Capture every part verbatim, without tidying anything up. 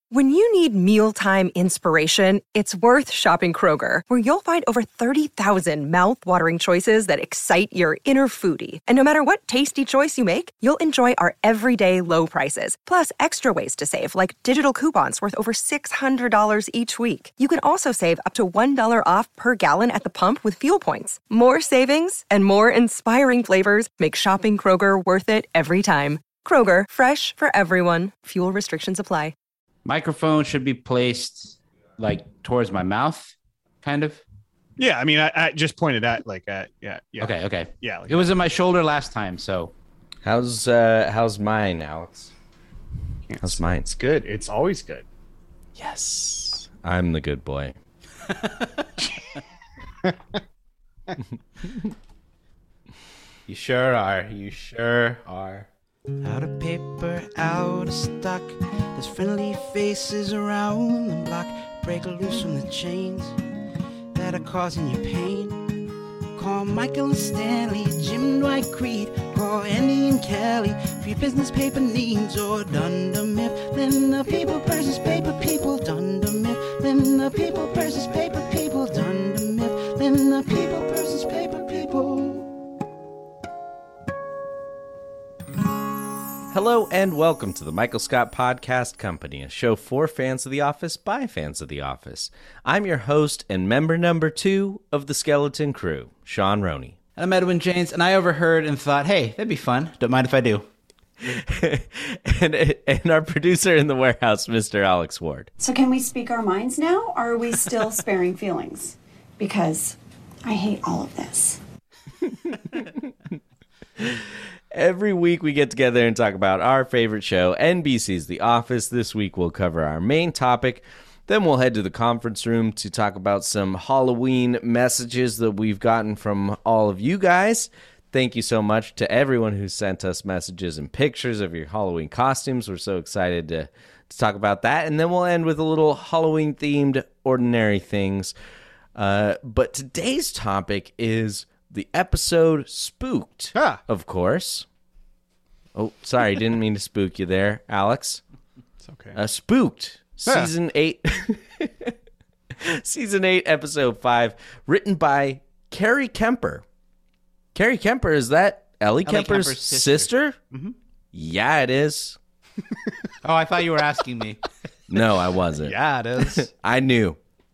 When you need mealtime inspiration, it's worth shopping Kroger, where you'll find over thirty thousand mouth-watering choices that excite your inner foodie. And no matter what tasty choice you make, you'll enjoy our everyday low prices, plus extra ways to save, like digital coupons worth over six hundred dollars each week. You can also save up to one dollar off per gallon at the pump with fuel points. More savings and more inspiring flavors make shopping Kroger worth it every time. Kroger, fresh for everyone. Fuel restrictions apply. Microphone should be placed like towards my mouth, kind of. Yeah, I mean, I, I just pointed at like, uh, yeah, yeah. Okay, okay. Yeah, like it was in my shoulder last time, so. How's uh, how's mine, Alex? Yes. How's mine? It's good. It's always good. Yes, I'm the good boy. You sure are. You sure are. Out of paper, out of stock. There's friendly faces around the block. Break loose from the chains that are causing you pain. Call Michael and Stanley, Jim Dwight Creed. Call Andy and Kelly for your business paper needs. Or Dunder Mifflin, the people versus paper people. Dunder Mifflin, the people versus paper people. Dunder Mifflin, the people versus paper people. Hello and welcome to the Michael Scott Podcast Company, a show for fans of The Office by fans of The Office. I'm your host and member number two of the Skeleton Crew, Sean Roney. And I'm Edwin James, and I overheard and thought, hey, that'd be fun. Don't mind if I do. and, and our producer in the warehouse, Mister Alex Ward. So can we speak our minds now, or are we still sparing feelings? Because I hate all of this. Every week we get together and talk about our favorite show, N B C's The Office. This week we'll cover our main topic. Then we'll head to the conference room to talk about some Halloween messages that we've gotten from all of you guys. Thank you so much to everyone who sent us messages and pictures of your Halloween costumes. We're so excited to, to talk about that. And then we'll end with a little Halloween-themed Ordinary Things. Uh, but today's topic is the episode Spooked, ah. of course. Oh, sorry, didn't mean to spook you there, Alex. It's okay. Uh, Spooked, ah. season eight, season eight, episode five, written by Carrie Kemper. Carrie Kemper, is that Ellie, Ellie Kemper's, Kemper's sister? sister? Mm-hmm. Yeah, it is. Oh, I thought you were asking me. No, I wasn't. Yeah, it is. I knew.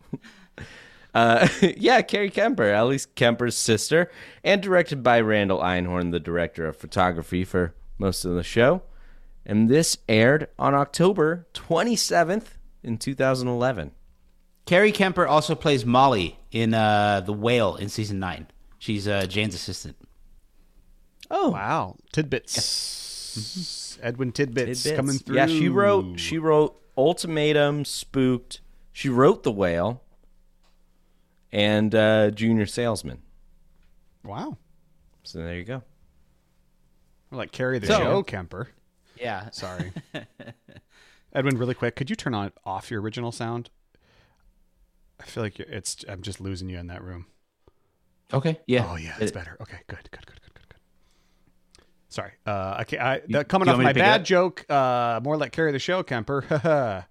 Uh, yeah, Carrie Kemper, Ellie Kemper's sister, and directed by Randall Einhorn, the director of photography for most of the show. And this aired on October twenty-seventh in two thousand eleven. Carrie Kemper also plays Molly in uh, The Whale in season nine. She's uh, Jane's assistant. Oh, Wow. Tidbits. Edwin Tidbits, Tidbits. coming through. Yeah, she wrote. She wrote Ultimatum, Spooked. She wrote The Whale, and uh, Junior Salesman. Wow. So there you go. We're like Carrie the So- Show Kemper. Yeah. Sorry. Edwin, really quick, could you turn on off your original sound? I feel like you're, it's. I'm just losing you in that room. Okay. Yeah. Oh yeah, it's It- better. Okay, good, good, good, good, good, good. Sorry. Uh, okay. I, that, coming you off want me my to pick it bad up? joke. Uh, more like Carrie the Show Kemper.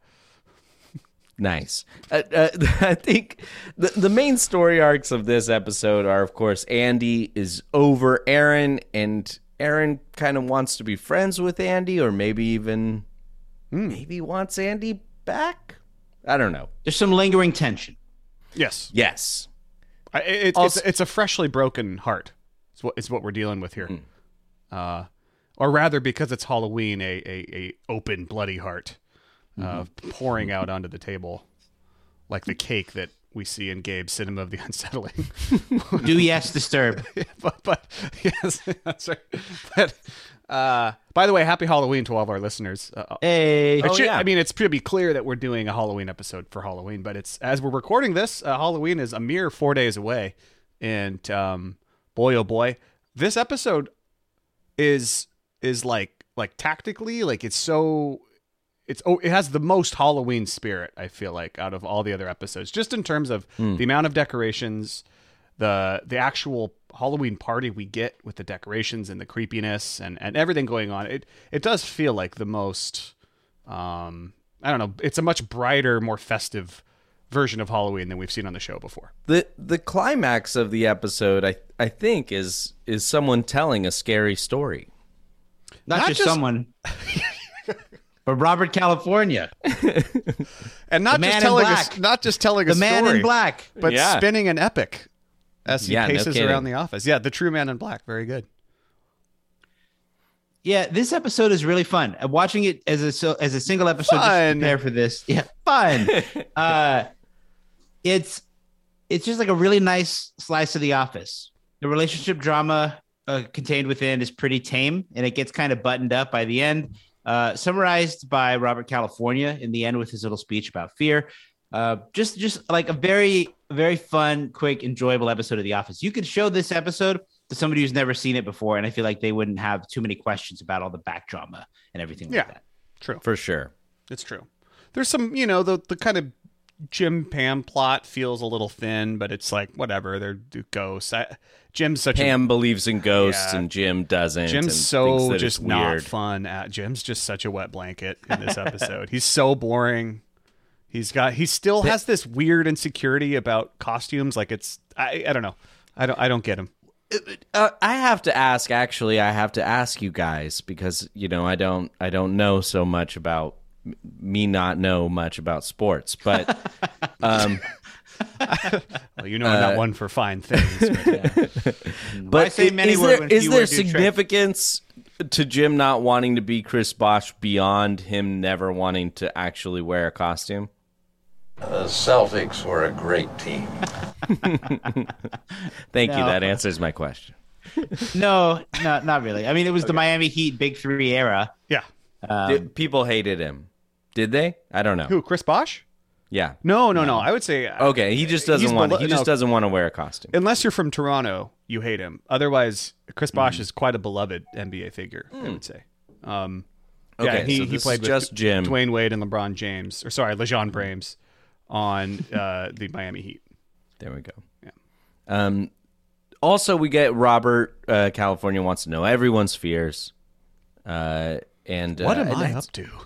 Nice. Uh, uh, I think the the main story arcs of this episode are, of course, Andy is over Aaron, and Aaron kind of wants to be friends with Andy, or maybe even Mm. maybe wants Andy back. I don't know. There's some lingering tension. Yes. Yes. I, it, Also- it's it's a freshly broken heart. It's what is what we're dealing with here. Mm. Uh, or rather, because it's Halloween, a a, a open bloody heart, uh, Mm-hmm. pouring out onto the table, like the cake that we see in Gabe's Cinema of the Unsettling. Do yes disturb. but but yes, that's right. But uh, by the way, happy Halloween to all of our listeners. Uh, Hey. It Oh, should, yeah. I mean, it's pretty clear that we're doing a Halloween episode for Halloween, but it's as we're recording this, uh, Halloween is a mere four days away, and um, boy, oh boy, this episode is is like like tactically, like it's so it's oh, it has the most Halloween spirit, I feel like, out of all the other episodes, just in terms of the amount of decorations, the the actual Halloween party we get with the decorations and the creepiness and, and everything going on. It it does feel like the most um I don't know. It's a much brighter, more festive version of Halloween than we've seen on the show before. The the climax of the episode, I I think, is is someone telling a scary story. Not, Not just, just- someone, but Robert California, And not The man just in telling us, black. not just telling a the man story, in black. but Yeah. spinning an epic as he Yeah, no paces kidding. around the office. Yeah, the true man in black. Very good. Yeah, this episode is really fun. Uh, Watching it as a so, as a single episode, just to Fun. prepare for this. Yeah, fun. uh, it's it's just like a really nice slice of The Office. The relationship drama uh, contained within is pretty tame, and it gets kind of buttoned up by the end. Uh, summarized by Robert California in the end with his little speech about fear. Uh, just just like a very very fun, quick, enjoyable episode of The Office. You could show this episode to somebody who's never seen it before, and I feel like they wouldn't have too many questions about all the back drama and everything like Yeah. that. True. For sure. It's true. There's some, you know, the the kind of Jim Pam plot feels a little thin, but it's like whatever. They're ghosts. I, Jim's such Pam believes in ghosts Yeah. and Jim doesn't. a Jim's and thinks so that just it's not weird. fun. At Jim's just such a wet blanket in this episode. He's so boring. He's got he still has this weird insecurity about costumes. Like it's I I don't know. I don't I don't get him. Uh, I have to ask. Actually, I have to ask you guys because you know I don't. I don't know so much about m- me. Not know much about sports, but um, Well, you know I'm not one for fine things. But but say i- many is word there when is few there words do trick? significance to Jim not wanting to be Chris Bosh beyond him never wanting to actually wear a costume? The Celtics were a great team. Thank you. No. That answers my question. No, no, not really. I mean, it was the Miami Heat Big Three era. yeah. Um, Did- people hated him. Did they? I don't know. Who, Chris Bosh? Yeah. No, no, no. I would say Okay. He just doesn't He's want. below- he just no. doesn't want to wear a costume. unless you're from Toronto, you hate him. Otherwise, Chris Mm. Bosh is quite a beloved N B A figure, I would say. Um, yeah, Okay, he, so he this played is just with Jim. Dwayne Wade and LeBron James, or sorry, LeJean Brames on uh, the Miami Heat. There we go. Yeah. Um, also, we get Robert uh, California wants to know everyone's fears. Uh, and What uh, am and I that's- up to?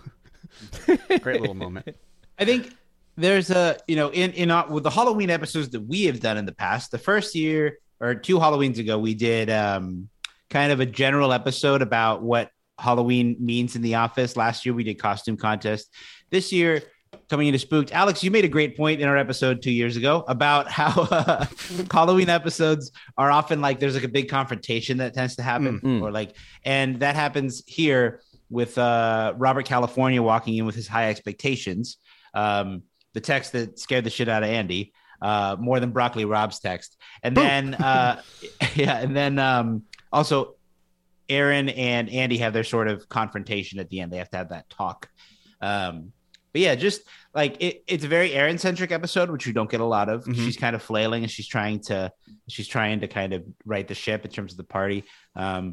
Great little moment. I think there's a, you know, in in uh, with the Halloween episodes that we have done in the past, the first year or two Halloweens ago, we did um, kind of a general episode about what Halloween means in The Office. Last year, we did costume contest. This year, coming into Spooked, Alex, you made a great point in our episode two years ago about how uh, Halloween episodes are often like there's like a big confrontation that tends to happen, Mm. or like, and that happens here with uh, Robert California walking in with his high expectations. Um, the text that scared the shit out of Andy, uh, more than Broccoli Rob's text. And then, uh, yeah, and then um, also Aaron and Andy have their sort of confrontation at the end. They have to have that talk. Um, but yeah, just like it, it's a very Aaron centric episode, which we don't get a lot of. Mhm. She's kind of flailing and she's trying to, she's trying to kind of right the ship in terms of the party. Um,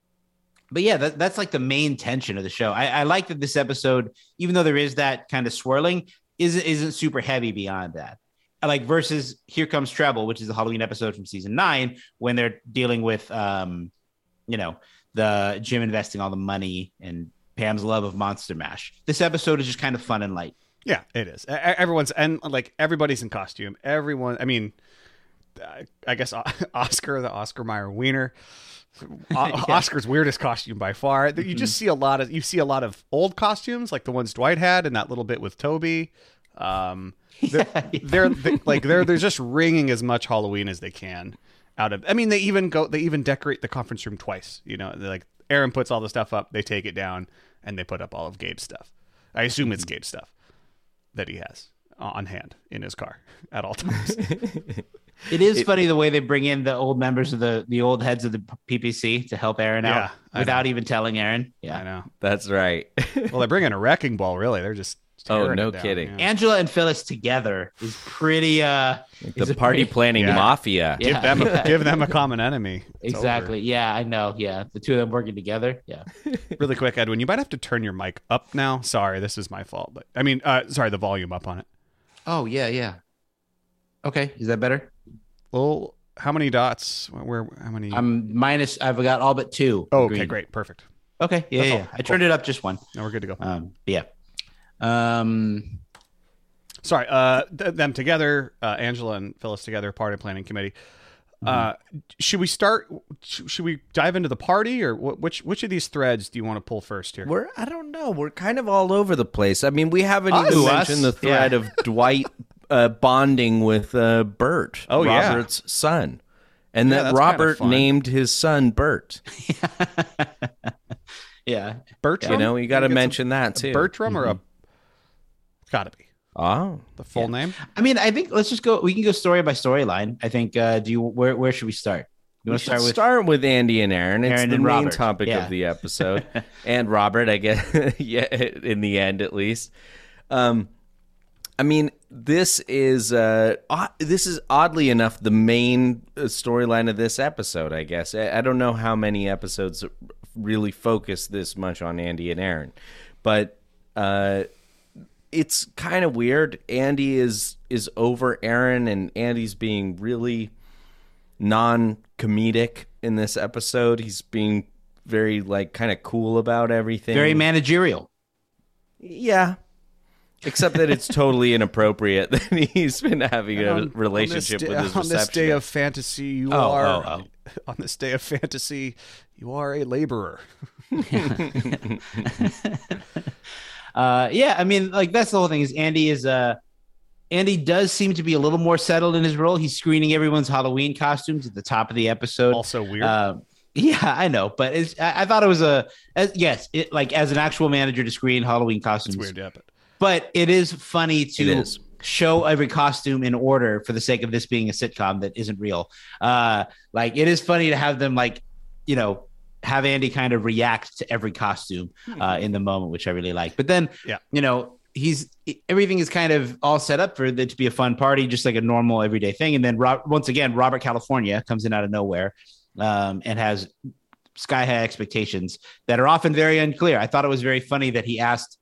But yeah, that, that's like the main tension of the show. I, I like that this episode, even though there is that kind of swirling, isn't isn't super heavy beyond that. Like versus Here Comes Treble, which is the Halloween episode from season nine, when they're dealing with, um, you know, the Jim investing all the money and Pam's love of Monster Mash. This episode is just kind of fun and light. Yeah, it is. E- e- Everyone's and like everybody's in costume. Everyone. I mean, I- I guess O- Oscar, the Oscar Mayer Wiener. O- Oscar's weirdest costume by far. You Mm-hmm. just see a lot of you see a lot of old costumes, like the ones Dwight had, and that little bit with Toby. Um, they're, they're they, like they're they're just wringing as much Halloween as they can out of. I mean, they even go they even decorate the conference room twice. You know, they're like Aaron puts all the stuff up, they take it down, and they put up all of Gabe's stuff. I assume it's Gabe's stuff that he has on hand in his car at all times. It is funny the way they bring in the old members of the the old heads of the P P C to help Aaron Yeah, out I without even telling Aaron. I Yeah. know. That's right. Well, they bring in a wrecking ball. Really, they're just Oh, tearing no it down, kidding. yeah. Angela and Phyllis together is pretty uh is the a party pretty- planning Yeah. mafia. Yeah. Give them a, give them a common enemy. It's Exactly. Yeah, I know. Yeah. The two of them working together. Yeah. over. Really quick, Edwin, you might have to turn your mic up now. Sorry, this is my fault. But I mean, uh, sorry, the volume up on it. Oh, yeah, yeah. Okay. Is that better? Well, how many dots? Where? How many? I'm minus I've got all but two. oh, okay, green. great, perfect. Okay. Yeah, That's yeah. all. yeah. I turned it up just one. Now we're good to go. Um, but yeah. Um, Sorry, uh, th- them together, uh, Angela and Phyllis together, party planning committee. Uh, should we start? sh- Should we dive into the party, or wh- which which of these threads do you want to pull first here? We're I don't know. We're kind of all over the place. I mean, we haven't Us? even Us? mentioned the thread Yeah. of Dwight uh, bonding with uh, Bert, Oh, yeah. Robert's son, and Yeah, that that's kinda Robert fun. named his son Bert. yeah. Bertram. You know, you got to Think it's mention that a too. Bertram or a. Gotta be Oh, the full name. I mean, I think let's just go. We can go story by storyline. I think. Uh, do you? Where Where should we start? You we want to should start with? start with Andy and Aaron. It's Aaron the and main Robert. topic Yeah. of the episode, and Robert, I guess. Yeah, in the end, at least. Um, I mean, this is uh, odd, this is oddly enough the main uh, storyline of this episode. I guess I, I don't know how many episodes really focus this much on Andy and Aaron, but uh, it's kind of weird. Andy is is over Aaron, and Andy's being really non-comedic in this episode. He's being very like kind of cool about everything. Very managerial. Yeah. Except that it's totally inappropriate that he's been having a On- relationship on this with day, his on this receptionist. day of fantasy, you Oh, are oh, on this day of fantasy, you are a laborer. Uh, yeah, I mean, like that's the whole thing. Is Andy is uh, Andy does seem to be a little more settled in his role. He's screening everyone's Halloween costumes at the top of the episode. Also weird. Uh, yeah, I know, but it's, I, I thought it was a as, yes, it, like as an actual manager to screen Halloween costumes. it's weird, yeah, but But it is funny to It is. show every costume in order for the sake of this being a sitcom that isn't real. Uh, like it is funny to have them like, you know, have Andy kind of react to every costume uh, in the moment, which I really like. But then, Yeah. you know, he's everything is kind of all set up for it to be a fun party, just like a normal everyday thing. And then Rob, once again, Robert California comes in out of nowhere um, and has sky high expectations that are often very unclear. I thought it was very funny that he asked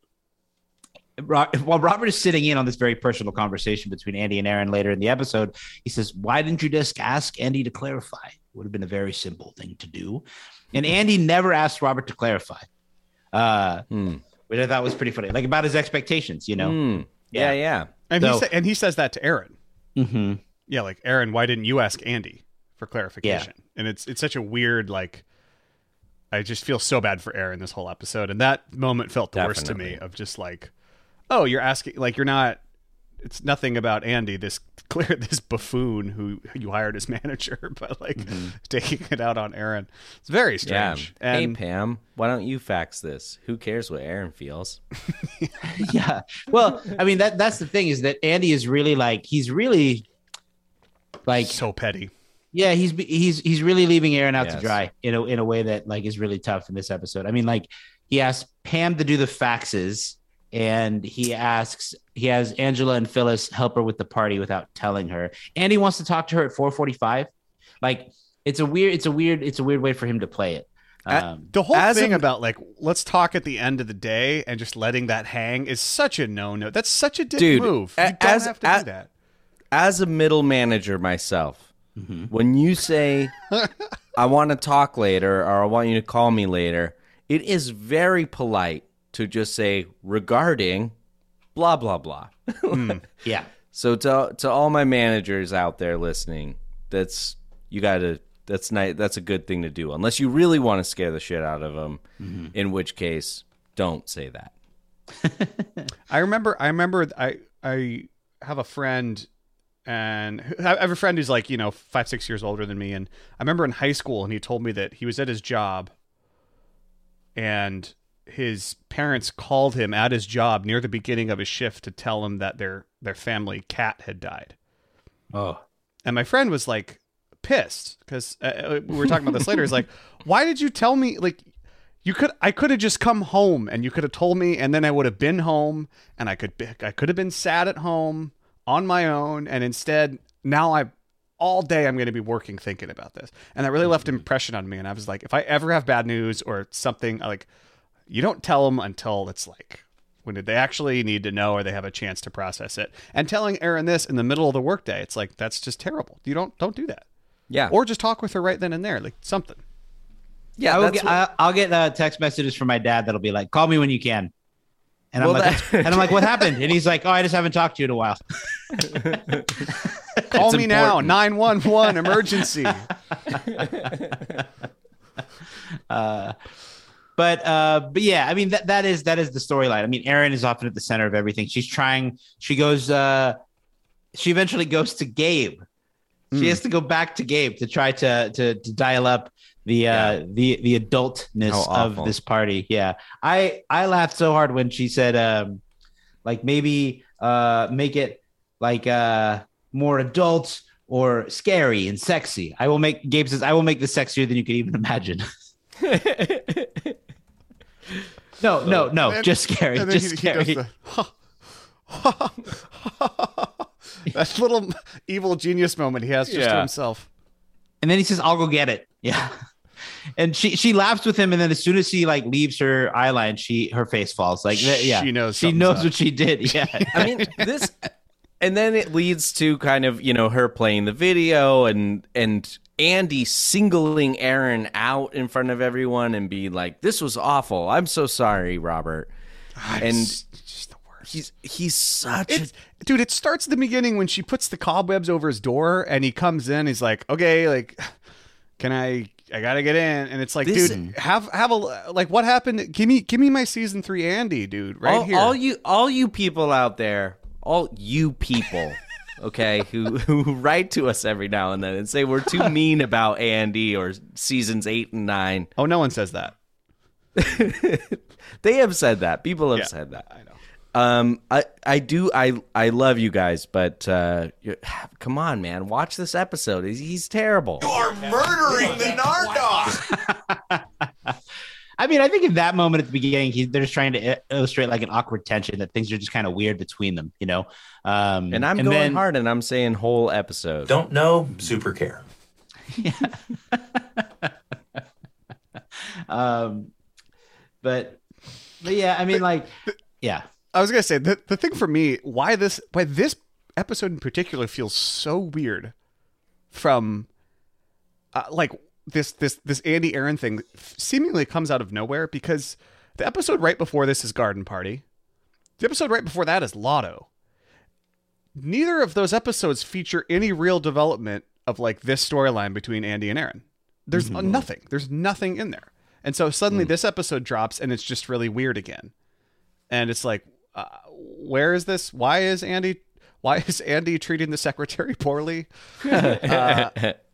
while Robert is sitting in on this very personal conversation between Andy and Aaron later in the episode, he says, "Why didn't you just ask Andy to clarify? It would have been a very simple thing to do." And Andy never asked Robert to clarify, uh, Hmm. which I thought was pretty funny, like about his expectations, you know? Hmm. Yeah, yeah. and he So- sa- and he says that to Aaron. Mm-hmm. Yeah, like Aaron, why didn't you ask Andy for clarification? And it's it's such a weird like. I just feel so bad for Aaron this whole episode, and that moment felt the worst to me. Definitely. Of just like, oh, you're asking like you're not. It's nothing about Andy, this clear this buffoon who you hired as manager, but like taking it out on Aaron. It's very Yeah. strange. Hey, And Pam, why don't you fax this? Who cares what Aaron feels? Yeah. Well, I mean, that that's the thing is that Andy is really like, he's really like, so petty. yeah, he's he's he's really leaving Aaron out Yes. to dry in a in a way that like is really tough in this episode. I mean, like he asked Pam to do the faxes, and he asks he has Angela and Phyllis help her with the party without telling her. And he wants to talk to her at four forty-five. Like it's a weird, it's a weird, it's a weird way for him to play it. Um, The whole As thing a- about like let's talk at the end of the day and just letting that hang is such a no-no. That's such a dick Dude, move. a- You don't as- have to a- do that. As a middle manager myself, when you say, I want to talk later or I want you to call me later, it is very polite to just say, regarding blah, blah, blah. yeah. So to to all my managers out there listening, that's you got to that's nice. That's a good thing to do, unless you really want to scare the shit out of them. In which case, don't say that. I remember. I remember. I I have a friend, and I have a friend who's like you know five six years older than me, and I remember in high school, and he told me that he was at his job, and his parents called him at his job near the beginning of his shift to tell him that their their family cat had died. Oh, And my friend was like pissed because uh, we were talking about this later. He's like, why did you tell me? Like, you could, I could have just come home and you could have told me, and then I would have been home, and I could, be, I could have been sad at home on my own. And instead, now I, all day I'm going to be working thinking about this, and that really left an impression on me. And I was like, if I ever have bad news or something, like, you don't tell them until it's like when they actually need to know or they have a chance to process it. And telling Aaron this in the middle of the workday, it's like, that's just terrible. You don't don't do that. Yeah. Or just talk with her right then and there, like something. yeah, I will that's get, what- I, I'll get uh, text messages from my dad that'll be like, "Call me when you can." And Well, I'm like, that- and I'm like, what happened? And he's like, oh, I just haven't talked to you in a while. Call It's me now, important. nine one one emergency. uh, but uh, but yeah, I mean that that is that is the storyline. I mean, Erin is often at the center of everything. She's trying. She goes. Uh, she eventually goes to Gabe. She Hmm. has to go back to Gabe to try to to, to dial up the uh, Yeah. the the adultness How of awful. this party. Yeah, I I laughed so hard when she said, um, like maybe uh, make it like uh, more adult or scary and sexy. I will make Gabe says I will make this sexier than you could even imagine. no, no, no, And- just scary, And then just he, he scary. does the that little evil genius moment he has just to Yeah. himself. And then he says, "I'll go get it." Yeah. And she she laughs with him, and then as soon as he like leaves her eye line, she her face falls. Like th- yeah, She knows she something's knows up. what she did. Yeah. I mean, this, and then it leads to kind of, you know, her playing the video and and Andy singling Erin out in front of everyone and being like, "This was awful. I'm so sorry, Robert." And It's just the worst. he's he's such It's, a dude, it starts at the beginning when she puts the cobwebs over his door and he comes in. He's like, okay, like, can I, I gotta get in. And it's like, This- dude, have, have a, like, what happened? Give me, give me my season three Andy, dude, right all, here. all you all you people out there, all you people, okay, who who write to us every now and then and say we're too mean about Andy or seasons eight and nine. oh, no one says that. They have said that. People have Yeah, said that. I know. Um, I I do I I love you guys, but uh, you- come on, man, watch this episode. He's, he's terrible. are murdering the Nardoc. I mean, I think in that moment at the beginning, he, they're just trying to i- illustrate like an awkward tension that things are just kind of weird between them, you know. Um, And I'm going then- hard, and I'm saying whole episode. Don't know, super care. Um, but, but yeah, I mean, like, yeah. I was gonna say the the thing for me, why this why this episode in particular feels so weird from uh, like this this this Andy Aaron thing seemingly comes out of nowhere, because the episode right before this is Garden Party. The episode right before that is Lotto. Neither of those episodes feature any real development of like this storyline between Andy and Aaron. There's Mm-hmm. nothing. There's nothing in there. And so Mm. suddenly this episode drops and it's just really weird again. And it's like, uh, where is this? Why is Andy? Why is Andy treating the secretary poorly? uh,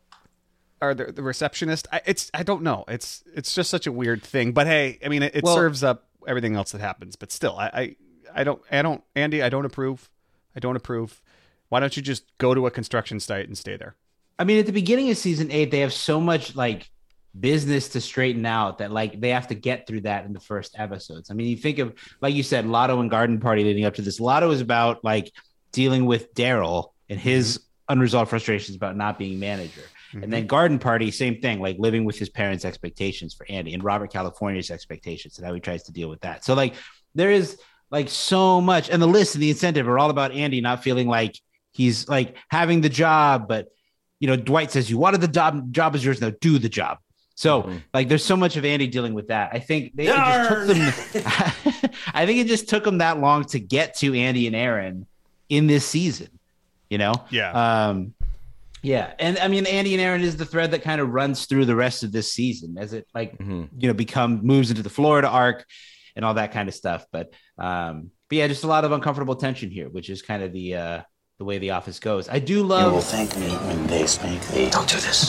or the, the receptionist? I, it's I don't know. It's it's just such a weird thing. But hey, I mean, it, it Well- serves up everything else that happens. But still, I, I I don't I don't Andy. I don't approve. I don't approve. Why don't you just go to a construction site and stay there? I mean, at the beginning of season eight, they have so much like business to straighten out that like they have to get through that in the first episodes. I mean, you think of, like you said, Lotto and Garden Party leading up to this. Lotto is about like dealing with Daryl and his unresolved frustrations about not being manager. And then Garden Party, same thing, like living with his parents' expectations for Andy and Robert California's expectations and how he tries to deal with that. So like there is like so much, and the list and the incentive are all about Andy not feeling like he's like having the job, but you know, Dwight says, you wanted the job, job is yours, now do the job. So Mhm. like there's so much of Andy dealing with that. I think they it just took them I think it just took them that long to get to Andy and Aaron in this season, you know? Yeah. Um yeah. And I mean Andy and Aaron is the thread that kind of runs through the rest of this season as it like Mhm. you know become moves into the Florida arc and all that kind of stuff. But um but yeah, just a lot of uncomfortable tension here, which is kind of the uh the way The Office goes. I do You will love thank me when they spank thee. Don't do this.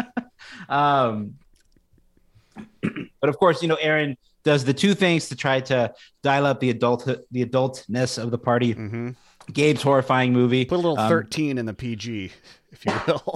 um but of course, you know, Aaron does the two things to try to dial up the adult the adultness of the party. Mm-hmm. Gabe's horrifying movie. Put a little Um, thirteen in the P G, if you will.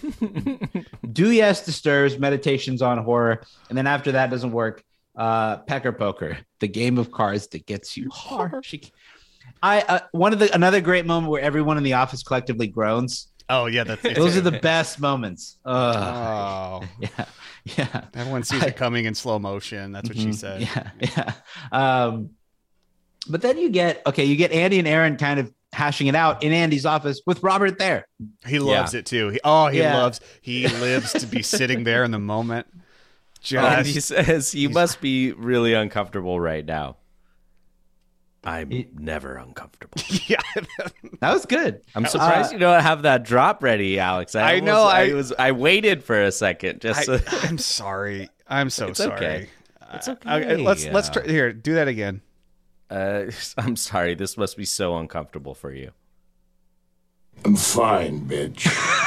Do Yes Disturbs, Meditations on Horror, and then after that doesn't work, uh, Pecker Poker, the game of cards that gets you hard. She, I uh, one of the another great moment where everyone in the office collectively groans. Oh yeah, that's Those are the best moments. Ugh. Oh, yeah, yeah, everyone sees it coming in slow motion. That's what she Mhm. said. Yeah, yeah. Um, but then you get okay, you get Andy and Aaron kind of hashing it out in Andy's office with Robert there. He loves it too. He, oh, he Yeah. loves. He lives to be sitting there in the moment. And he Just says, you must be really uncomfortable right now. I'm It- never uncomfortable. Yeah. That was good. I'm surprised Uh, you don't have that drop ready, Alex. I, I almost- know, I, I- was. I waited for a second just. I, so- I'm sorry. I'm so It's sorry. okay. It's Uh, okay. let's let's Yeah. try here. Do that again. uh, I'm sorry. This must be so uncomfortable for you. I'm fine, bitch.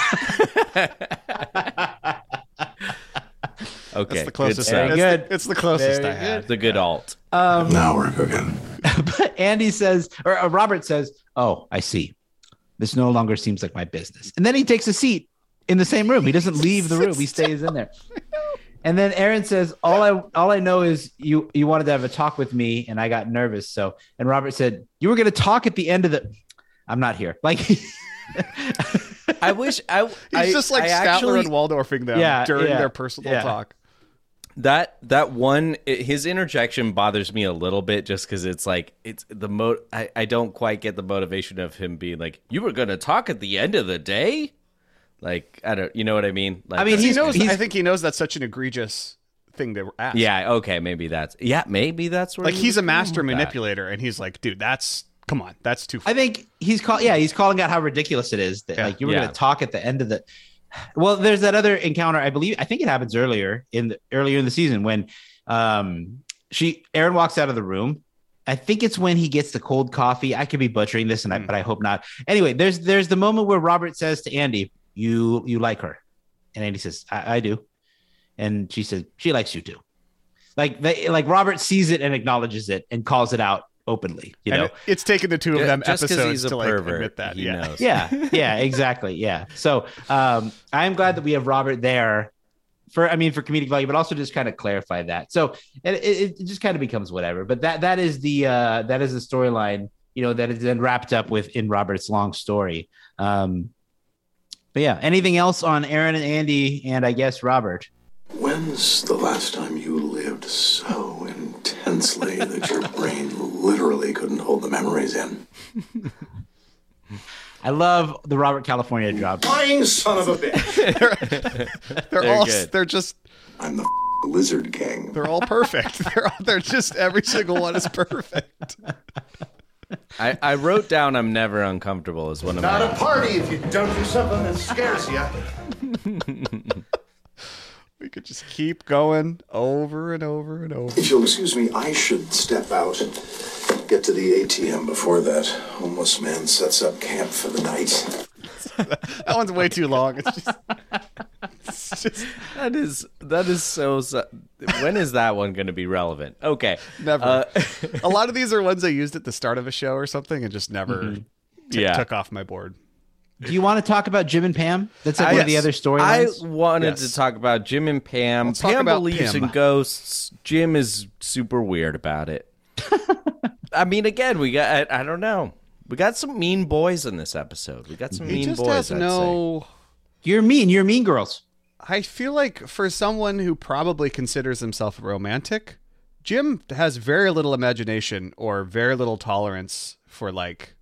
Okay, That's the closest. Good It's, stuff. Very the, it's the closest Very I had. The good alt. Now we're cooking. But Andy says, or uh, Robert says, "Oh, I see. This no longer seems like my business." And then he takes a seat in the same room. He doesn't leave the room. He stays in there. And then Aaron says, "All I all I know is you you wanted to have a talk with me, and I got nervous." So, and Robert said, "You were going to talk at the end of the." I'm not here. Like, I wish I. He's I, just like I Statler actually, and Waldorfing them Yeah, during yeah, their personal yeah. talk. That that one, it- his interjection bothers me a little bit, just because it's like it's the mo. I, I don't quite get the motivation of him being like, "You were going to talk at the end of the day." Like I don't, you know what I mean? Like, I mean, He He's- knows. he's- I think he knows that's such an egregious thing to ask. yeah, okay, maybe that's yeah, maybe that's where like he he's was a going master with that. manipulator, and he's like, dude, that's come on, that's too. I think he's call yeah he's calling out how ridiculous it is that Yeah. like you were Yeah. going to talk at the end of the. Well, there's that other encounter. I believe I think it happens earlier in the earlier in the season when um she Aaron walks out of the room. I think it's when he gets the cold coffee. I could be butchering this, and I, Mm. but I hope not. Anyway, there's there's the moment where Robert says to Andy, "You you like her," and Andy says, "I, I do," and she says, "She likes you too." Like they like Robert sees it and acknowledges it and calls it out openly. You and know, it- it's taken the two of Ju- them just 'cause episodes he's a to like pervert, admit that. he Yeah, knows. yeah, yeah, exactly. Yeah. So um, I'm glad that we have Robert there for, I mean, for comedic value, but also just kind of clarify that. So it, it, it just kind of becomes whatever. But that that is the uh, that is the storyline, you know, that is then wrapped up with in Robert's long story. Um, but yeah, anything else on Aaron and Andy and I guess Robert? When's the last time you lived so intensely that your brain literally couldn't hold the memories in? I love the Robert California drop. Lying son of a bitch! they're, They're all good. they're just I'm the Lizard King. they're all perfect. they're all, they're just every single one is perfect. I, I wrote down "I'm never uncomfortable" as one of Not my. a party if you don't do something that scares you. We could just keep going over and over and over. If you'll excuse me, I should step out and get to the A T M before that homeless man sets up camp for the night. That one's way too long. It's just, it's just That is that is so. so when is that one going to be relevant? Okay, never. Uh, A lot of these are ones I used at the start of a show or something, and just never Mm-hmm. t- Yeah. took off my board. Do you want to talk about Jim and Pam? That's like I- one of the yes. other I storylines. wanted Yes. to talk about Jim and Pam. Let's talk Pam about believes Pim. in ghosts. Jim is super weird about it. I mean, again, we got. I, I don't know. We got some mean boys in this episode. We got some He mean just boys. has I'd no. You're mean. You're mean girls. I feel like for someone who probably considers himself romantic, Jim has very little imagination or very little tolerance for like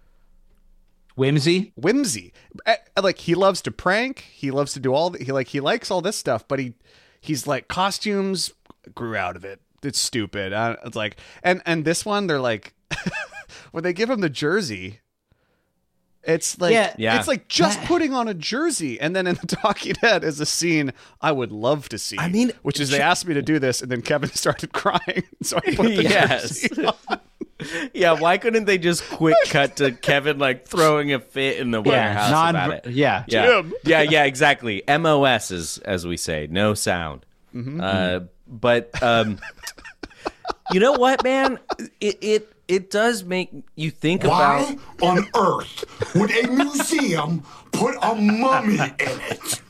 Whimsy. whimsy. Eh, Like he loves to prank. He loves to do all. The, he like he likes all this stuff, but he he's like costumes grew out of it. It's stupid. Uh, it's like and and this one they're like when they give him the jersey. It's like Yeah. Yeah. it's like just putting on a jersey, and then in the Talking Head is a scene I would love to see. I mean, which is they asked me to do this, and then Kevin started crying, so I put the Yes. jersey on. Yeah, why couldn't they just quick cut to Kevin like throwing a fit in the warehouse non- about it? yeah. Yeah, Jim. yeah, yeah, exactly. M O S is as we say, no sound. Mm-hmm. Uh, but um, you know what, man? It it it does make you think about. Why on earth would a museum put a mummy in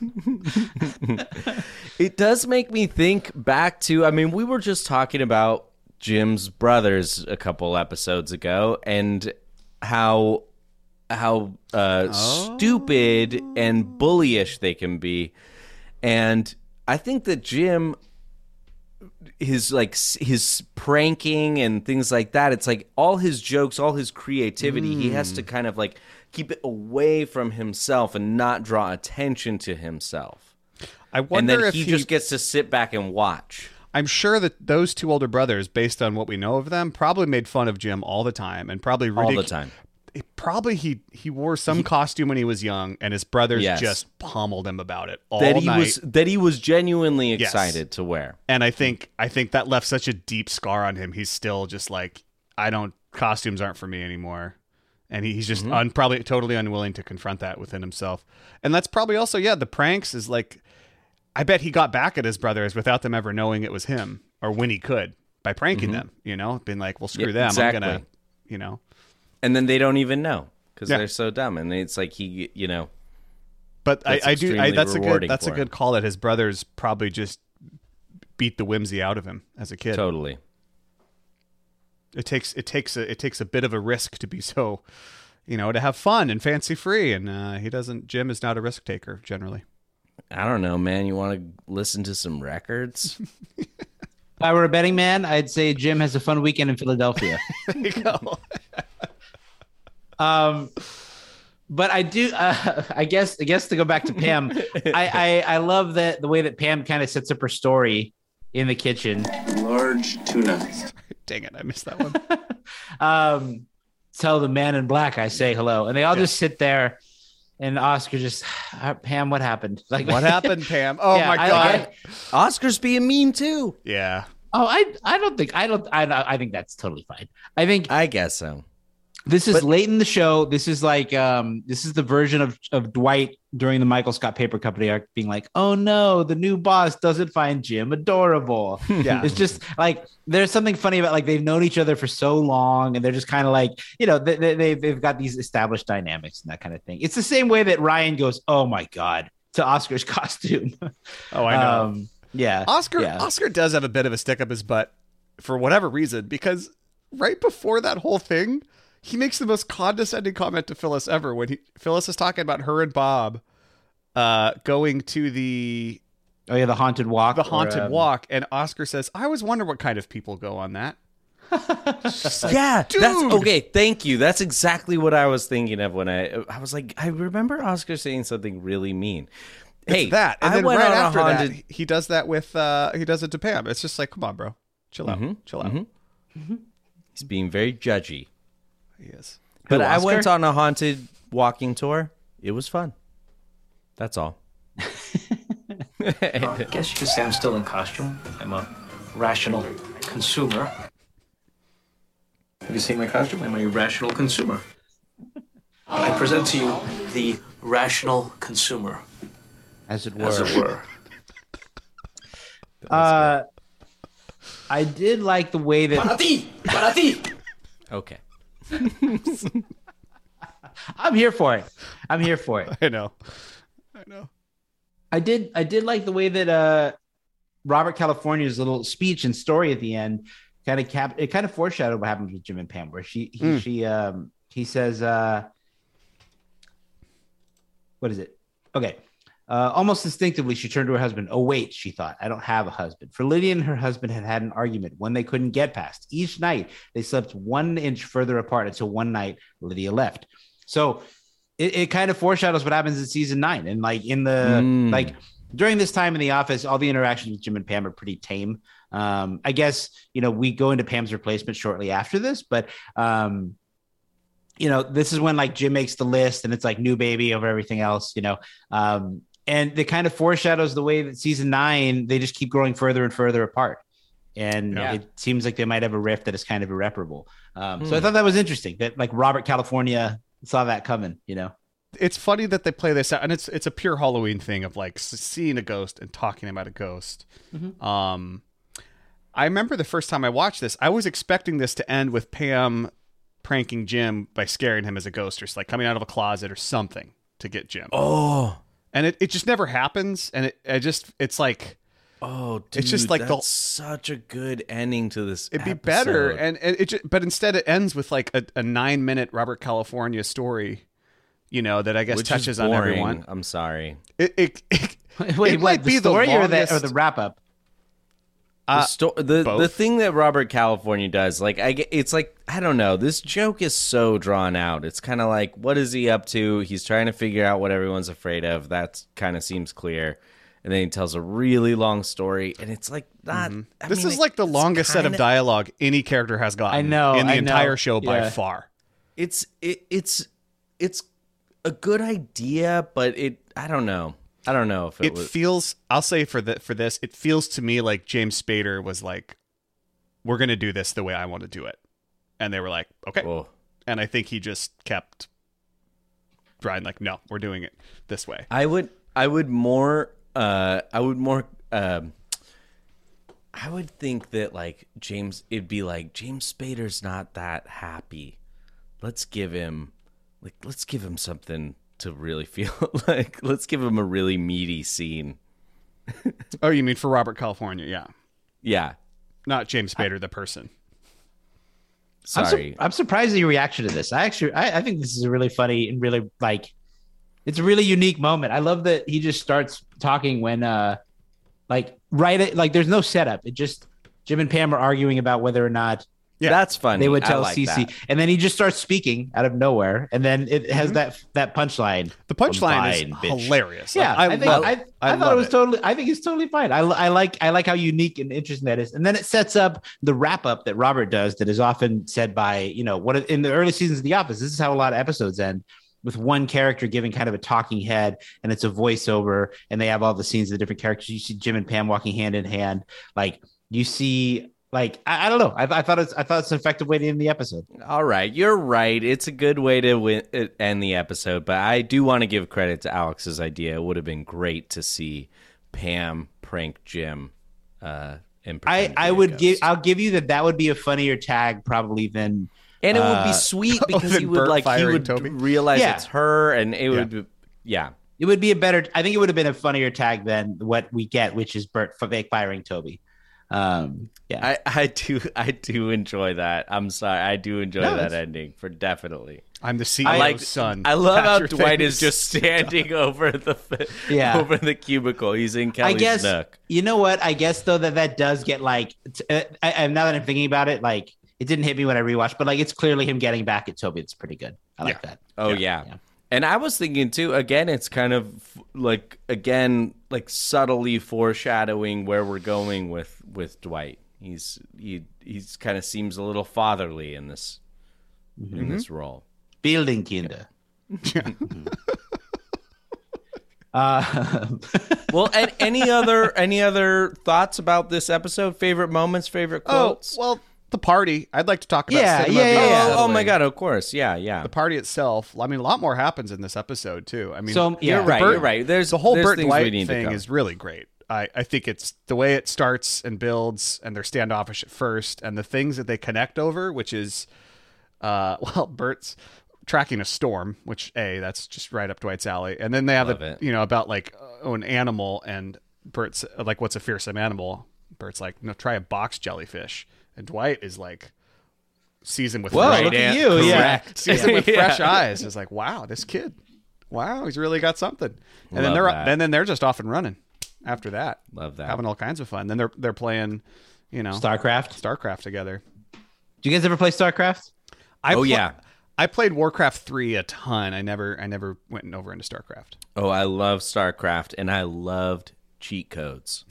it? It does make me think back to. I mean, we were just talking about Jim's brothers a couple episodes ago, and how how uh, stupid and bullyish they can be, and I think that Jim, his like s- his pranking and things like that, it's like all his jokes, all his creativity, he has to kind of like keep it away from himself and not draw attention to himself. I And wonder then if he, he just gets to sit back and watch. I'm sure that those two older brothers, based on what we know of them, probably made fun of Jim all the time and probably ridic- all the time. Probably he he wore some he, costume when he was young, and his brothers yes. just pummeled him about it all that he night. Was, that he was genuinely excited yes. to wear. And I think I think that left such a deep scar on him. He's still just like, I don't, costumes aren't for me anymore. And he, he's just mm-hmm. un, probably totally unwilling to confront that within himself. And that's probably also, yeah, the pranks is like, I bet he got back at his brothers without them ever knowing it was him, or when he could, by pranking mm-hmm. them, you know, being like, well, screw yeah, them. Exactly. I'm going to, you know. And then they don't even know. Because yeah. they're so dumb, and it's like he, you know. But I, I do. I, that's a good. That's a good him. call. That his brothers probably just beat the whimsy out of him as a kid. Totally. It takes. It takes. A, it takes a bit of a risk to be so, you know, to have fun and fancy free. And uh, he doesn't. Jim is not a risk taker generally. I don't know, man. You want to listen to some records? If I were a betting man, I'd say Jim has a fun weekend in Philadelphia. There you go. Um, but I do, uh, I guess, I guess to go back to Pam, I, I, I love that the way that Pam kind of sets up her story in the kitchen. Large tuna. Dang it, I missed that one. um, tell the man in black I say hello, and they all yeah. just sit there, and Oscar just, Pam, what happened? Like, what happened, Pam? Oh yeah, my god, I, I, Oscar's being mean too. Yeah. Oh, I, I don't think, I don't, I, I think that's totally fine. I think, I guess so. This is but, late in the show. This is like um, this is the version of, of Dwight during the Michael Scott Paper Company arc being like, oh no, the new boss doesn't find Jim adorable. Yeah. It's just like there's something funny about like they've known each other for so long and they're just kind of like, you know, they, they, they've, they've got these established dynamics and that kind of thing. It's the same way that Ryan goes, oh my God, to Oscar's costume. Oh, I know. Um, yeah. Oscar, yeah. Oscar does have a bit of a stick up his butt for whatever reason, because right before that whole thing, he makes the most condescending comment to Phyllis ever when he, Phyllis is talking about her and Bob uh, going to the oh yeah the haunted walk the haunted or, um... walk, and Oscar says, "I always wonder what kind of people go on that." Like, yeah, dude. That's okay. Thank you. That's exactly what I was thinking of when I I was like, I remember Oscar saying something really mean. It's hey, that, and I then went right on after haunted... that, he does that with uh, he does it to Pam. It's just like, come on, bro, chill out, mm-hmm. chill out. Mm-hmm. Mm-hmm. He's being very judgy. He is. But Who, I Oscar? went on a haunted walking tour. It was fun. That's all. I guess you could say I'm still in costume. I'm a rational consumer. Have you seen my costume? I'm a rational consumer. I present to you the rational consumer. As it were. As it were. uh, I did like the way that... Para ti! Para ti! Okay. I'm here for it. I'm here for it. I know. I know. I did I did like the way that uh, Robert California's little speech and story at the end kind of cap it kind of foreshadowed what happens with Jim and Pam, where she he, mm. she um he says uh what is it? Okay. Uh, almost instinctively, she turned to her husband. Oh, wait, she thought, I don't have a husband. For Lydia and her husband had had an argument, one they couldn't get past. Each night, they slept one inch further apart until one night Lydia left. So it, it kind of foreshadows what happens in season nine. And like in the, mm. like during this time in the office, all the interactions with Jim and Pam are pretty tame. Um, I guess, you know, we go into Pam's replacement shortly after this, but, um, you know, this is when like Jim makes the list and it's like new baby over everything else, you know, um, and it kind of foreshadows the way that season nine, they just keep growing further and further apart. And yeah. it seems like they might have a rift that is kind of irreparable. Um, mm. So I thought that was interesting that like Robert California saw that coming, you know? It's funny that they play this out, and it's it's a pure Halloween thing of like seeing a ghost and talking about a ghost. Mm-hmm. Um, I remember the first time I watched this, I was expecting this to end with Pam pranking Jim by scaring him as a ghost, or like coming out of a closet or something to get Jim. Oh, and it, it just never happens, and it, it just it's like, oh, dude, it's just like that's the, such a good ending to this. It'd be episode. better, and, and it just, but instead it ends with like a, a nine minute Robert California story. You know, that I guess Which touches on everyone. I'm sorry. It, it, it, Wait, it what, might the be story the or the, longest... or the wrap up? Uh, the, sto- the, both. the thing that Robert California does, like, I get, it's like, I don't know. This joke is so drawn out. It's kind of like, what is he up to? He's trying to figure out what everyone's afraid of. That kind of seems clear. and then he tells a really long story, and it's like not. Mm-hmm. I This mean, is like the longest set of kinda- dialogue any character has gotten. I know, in the I entire know. show by Yeah. far. It's it, it's it's a good idea, but it I don't know. I don't know if it, It was. feels. I'll say for the for this, it feels to me like James Spader was like, "We're gonna do this the way I want to do it," and they were like, "Okay." Whoa. And I think he just kept trying, like, "No, we're doing it this way." I would I would more uh I would more um I would think that like James it'd be like James Spader's not that happy. Let's give him like let's give him something to really feel like let's give him a really meaty scene. Oh, you mean for Robert California? Yeah, Yeah. not James Spader, the person. I'm, su- Sorry. I'm surprised at your reaction to this. I actually, I, I think this is a really funny and really like, it's a really unique moment. I love that he just starts talking when, uh, like, right at, like, there's no setup. It just Jim and Pam are arguing about whether or not Yeah. That's funny. they would I tell like Cece, that. and then he just starts speaking out of nowhere, and then it has that that punchline. The punchline is Fine, bitch. hilarious. Yeah, Like, I, I, think love, I, I, I, thought love it was totally. I think it's totally fine. I, I like I like how unique and interesting that is, and then it sets up the wrap up that Robert does. That is often said by you know what in the early seasons of The Office. This is how a lot of episodes end, with one character giving kind of a talking head, and it's a voiceover, and they have all the scenes of the different characters. You see Jim and Pam walking hand in hand, like you see. Like I, I don't know. I, I thought it's I thought it's an effective way to end the episode. All right, you're right. It's a good way to win, uh, end the episode, but I do want to give credit to Alex's idea. It would have been great to see Pam prank Jim. Uh, and I, pretend to I be a would ghost. give I'll give you that that would be a funnier tag probably than and it would uh, be sweet because than he would Bert like he firing would Toby? realize Yeah. it's her, and it would be, yeah. it would be a better. I think it would have been a funnier tag than what we get, which is Bert fake firing Toby. Um, yeah, I, I do I do enjoy that. I'm sorry, I do enjoy No, that it's- ending for definitely. I'm the C E I O's like son. I love how Patrick Dwight Bates. is just standing over the Yeah. over the cubicle. He's in I Kelly's guess nook. you know what? I guess though that that does get like. T- uh, I, I, now that I'm thinking about it, like it didn't hit me when I rewatched, but like it's clearly him getting back at Toby. It's pretty good. I like that. Oh yeah. Yeah. And I was thinking too, again, it's kind of like again, like subtly foreshadowing where we're going with with Dwight. He's he he's kind of seems a little fatherly in this Mm-hmm. in this role. Building Kinder. uh, Well, and any other any other thoughts about this episode? Favorite moments, favorite Oh, quotes? well, the party. I'd like to talk about Yeah, cinema yeah, being yeah, yeah. oh, oh my settling. god, of course. Yeah, yeah. The party itself. I mean, a lot more happens in this episode too. I mean, So, yeah. You're right, Bert- you're right. There's the whole there's Bert things we Dwight need to thing cover. is really great. I, I think it's the way it starts and builds, and they're standoffish at first, and the things that they connect over, which is, uh, well, Bert's tracking a storm, which a that's just right up Dwight's alley, and then they have Love a it. you know about like oh, an animal, and Bert's like, what's a fearsome animal? Bert's like, no, try a box jellyfish, and Dwight is like, sees him with Whoa, fresh- look at you! Yeah, Correct. sees him with Yeah. fresh eyes. It's like, wow, this kid, wow, he's really got something. And then Love they're that. and then they're just off and running after that. Love that. Having all kinds of fun. Then they're they're playing, you know, StarCraft. StarCraft together. Do you guys ever play StarCraft? I Oh, pl- yeah. I played Warcraft three a ton. I never I never went over into StarCraft. Oh, I love StarCraft, and I loved cheat codes.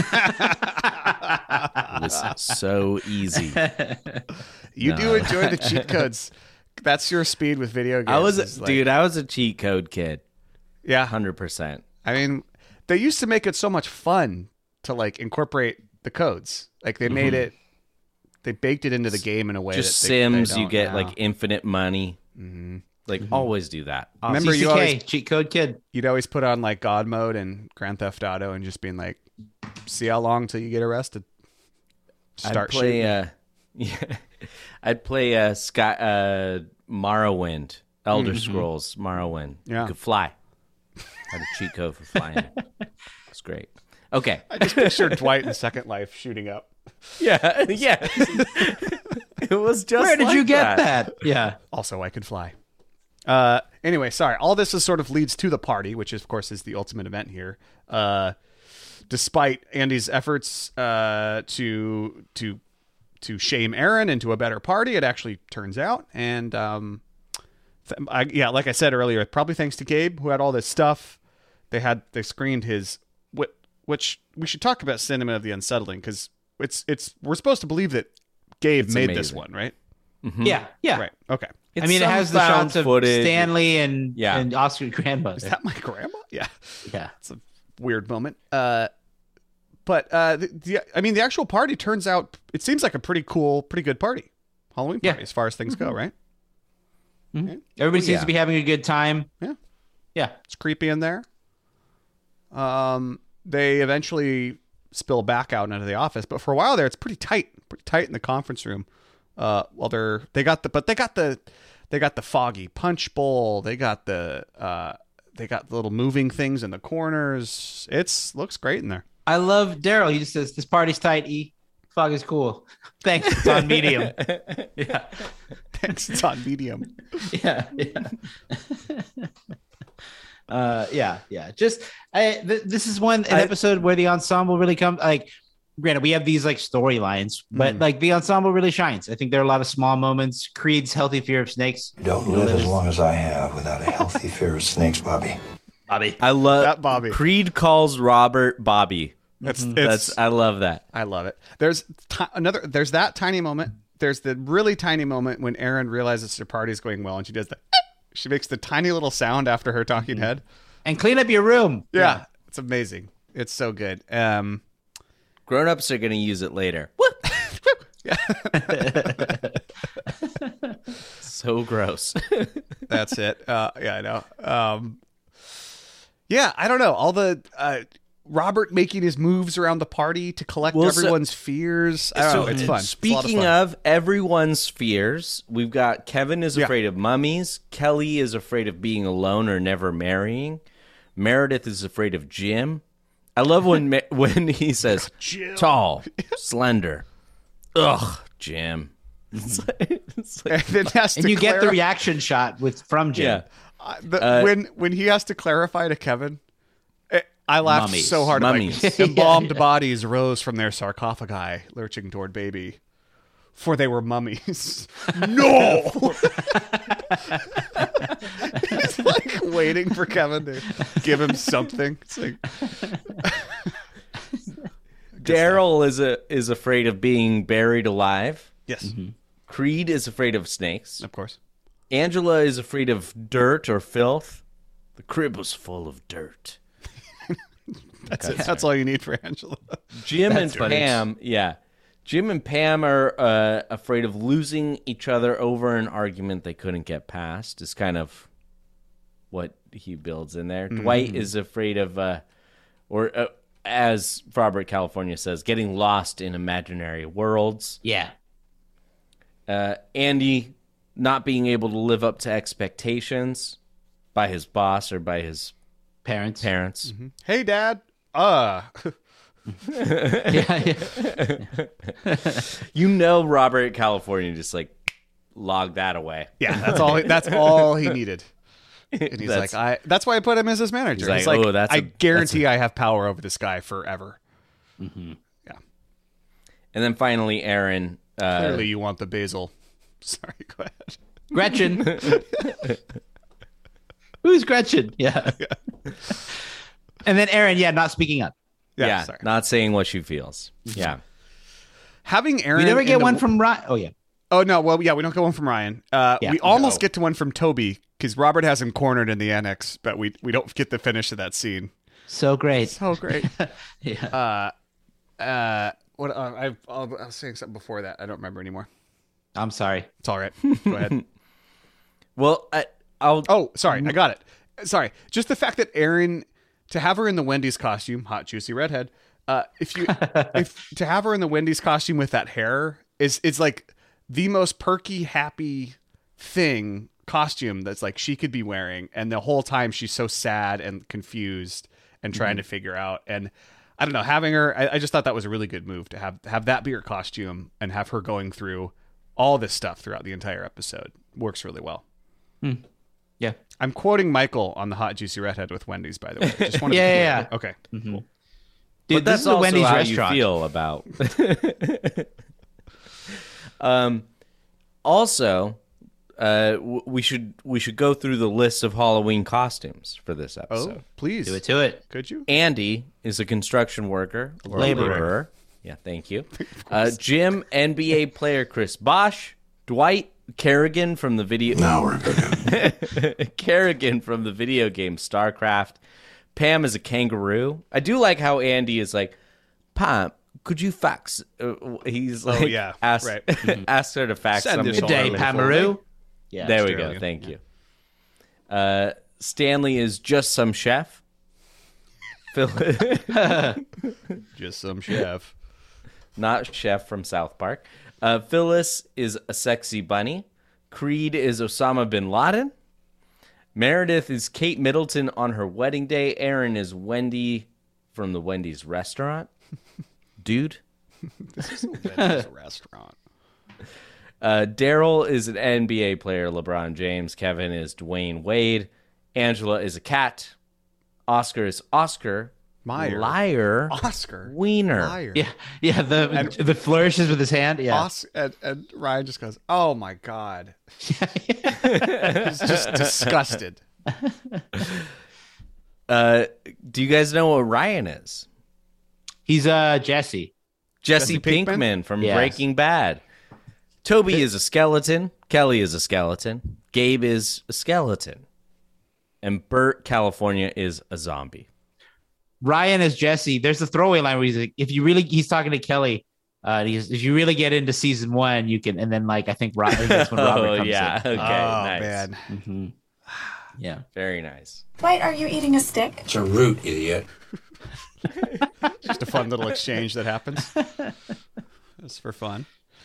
It was so easy. You No. do enjoy the cheat codes. That's your speed with video games. I was, is like- dude, I was a cheat code kid, yeah. hundred percent. I mean, they used to make it so much fun to like incorporate the codes. Like they made it, they baked it into the game in a way. Just that they, Sims, they you don't get now. like infinite money. Like always do that. Remember, C C K, you always cheat code kid. you'd always put on like God mode and Grand Theft Auto and just being like, see how long till you get arrested. Start I'd play. shooting. Uh, yeah, I'd play uh, Sky uh, Morrowind, Elder Scrolls Morrowind. Yeah. You could fly. Had a cheat code for flying. It's great. Okay. I just pictured Dwight in Second Life shooting up. Yeah, yeah. It was just. Where did like you get that? Yeah. Also, I could fly. Uh, anyway, sorry. All this is sort of leads to the party, which is, of course, is the ultimate event here. Uh, despite Andy's efforts uh, to to to shame Aaron into a better party, it actually turns out. And um, th- I, yeah, like I said earlier, probably thanks to Gabe, who had all this stuff. They had they screened his what which we should talk about Cinema of the Unsettling because it's it's we're supposed to believe that Gabe It's made amazing. this one, right? Mhm. Yeah, yeah. Right. Okay. It's I mean, it some has the found shots of footage. Stanley and Yeah. and Oscar's grandmother. Is that my grandma? Yeah. Yeah. It's a weird moment. Uh, but uh, the, the I mean, the actual party turns out it seems like a pretty cool, pretty good party, Halloween party Yeah. as far as things go, right? Mhm. Everybody seems Yeah. to be having a good time. Yeah. Yeah. It's creepy in there. Um, they eventually spill back out into the office, but for a while there, it's pretty tight, pretty tight in the conference room. Uh, while they're they got the but they got the they got the foggy punch bowl. They got the uh they got the little moving things in the corners. It's looks great in there. I love Daryl. He just says, "This party's tight. E fog is cool. Thanks. It's on medium." Yeah. Thanks, it's on medium. Yeah. Yeah. uh, yeah. Yeah. Just I, th- this is one an I- episode where the ensemble really comes. Like, granted, we have these like storylines, but Mm. like the ensemble really shines. I think there are a lot of small moments. Creed's healthy fear of snakes. You don't live as long as I have without a healthy fear of snakes, Bobby. Bobby. I love That Bobby. Creed calls Robert Bobby. That's it's, That's I love that. I love it. There's ti- another. There's that tiny moment. There's the really tiny moment when Erin realizes her party's going well, and she does the. She makes the tiny little sound after her talking head. And clean up your room. Yeah, it's amazing. It's so good. Um, Grown-ups are going to use it later. So gross. That's it. Uh, yeah, I know. Um, yeah, I don't know. All the uh, Robert making his moves around the party to collect Well, so- everyone's fears. I don't know. It's fun. It's a lot Speaking fun. of everyone's fears, we've got Kevin is Yeah. afraid of mummies. Kelly is afraid of being alone or never marrying. Meredith is afraid of Jim. I love when Ma- when he says tall, slender. Ugh, Jim. It's like, it's like- and, then has And to you get the clarify- reaction shot with from Jim. yeah. Uh, the, Uh, when when he has to clarify to Kevin, it, I laughed Mummies. so hard. I'm Mummies. Like, embalmed bodies rose from their sarcophagi, lurching toward baby, for they were mummies. No, he's like waiting for Kevin to give him something. It's like Daryl is a is afraid of being buried alive. yes, Creed is afraid of snakes. of course. Angela is afraid of dirt or filth. The crib was full of dirt. That's it. That's all you need for Angela. Jim and That's funny. Pam, yeah. Jim and Pam are uh, afraid of losing each other over an argument they couldn't get past. Is kind of what he builds in there. Dwight is afraid of, uh, or uh, as Robert California says, getting lost in imaginary worlds. Yeah. Uh, Andy not being able to live up to expectations by his boss or by his Parents. parents. Hey, Dad. Uh, Yeah, yeah. You know, Robert California just like logged that away. yeah, that's all. That's all he needed. And he's That's- like, I. That's why I put him as his manager. He's He's like, like, "Oh, that's I a- guarantee I have power over this guy forever. And then finally, Aaron. Uh, Clearly, you want the basil. Sorry, go ahead. Gretchen. Who's Gretchen? Yeah. And then Aaron, yeah, not speaking up. Yeah, yeah, sorry. not saying what she feels. Yeah. Having Aaron. We never in get the- one from Ryan. Oh, yeah. Oh no, well, yeah, we don't get one from Ryan. Uh, Yeah, we almost no. get to one from Toby because Robert has him cornered in the annex, but we we don't get the finish of that scene. So great. So great. Yeah. uh, uh, what? Uh, I, I was saying something before that. I don't remember anymore. I'm sorry. It's all right. Go ahead. Well, I, I'll. Oh, sorry, I got it. Sorry, just the fact that Erin, to have her in the Wendy's costume, hot juicy redhead. Uh, if you, if to have her in the Wendy's costume with that hair is is like the most perky, happy thing costume that's like she could be wearing, and the whole time she's so sad and confused and trying to figure out. And I don't know, having her, I, I just thought that was a really good move to have have that be her costume and have her going through all this stuff throughout the entire episode. Works really well. Yeah. I'm quoting Michael on the hot juicy redhead with Wendy's, by the way. Just wanted Yeah, to yeah, yeah. Okay. Cool. Dude, but this that's is the also Wendy's how restaurant. you feel about. um. Also, uh, w- we should we should go through the list of Halloween costumes for this episode. Oh, please. Do it to it. Could you? Andy is a construction worker or Laborer. laborer. Yeah, thank you. Uh, Jim, N B A player Chris Bosh. Dwight, Kerrigan from the video. Now we're cooking. Kerrigan from the video game StarCraft. Pam is a kangaroo. I do like how Andy is like, Pam, could you fax? Uh, he's like, Oh, yeah, ask, right. ask her to fax Send something. this Good day, Harley Pamaroo. Yeah, There we go. Australian. Thank you. Uh, Stanley is just some chef. Phil, Just some chef. not chef from South Park. Uh, Phyllis is a sexy bunny. Creed is Osama bin Laden. Meredith is Kate Middleton on her wedding day. Aaron is Wendy from the Wendy's restaurant. Dude. This restaurant. Uh, Daryl is an N B A player, LeBron James. Kevin is Dwayne Wade. Angela is a cat. Oscar is Oscar. Meyer. Liar. Oscar. Wiener. Liar. Yeah, yeah. The And- the flourishes with his hand. Yeah. Os- and, and Ryan just goes, "Oh my god!" He's just disgusted. Uh, do you guys know what Ryan is? He's uh Jesse. Jesse, Jesse Pinkman, Pinkman? from Yes. Breaking Bad. Toby is a skeleton. Kelly is a skeleton. Gabe is a skeleton. And Bert, California, is a zombie. Ryan as Jesse. There's a throwaway line where he's like, if you really, he's talking to Kelly. Uh, and he's, if you really get into season one, you can, and then like I think, Rob, I think that's when Robert oh, comes yeah. in. Okay, oh nice. man. Mm-hmm. Yeah. Very nice. Dwight, are you eating a stick? It's a root, idiot. Just a fun little exchange that happens. It's for fun.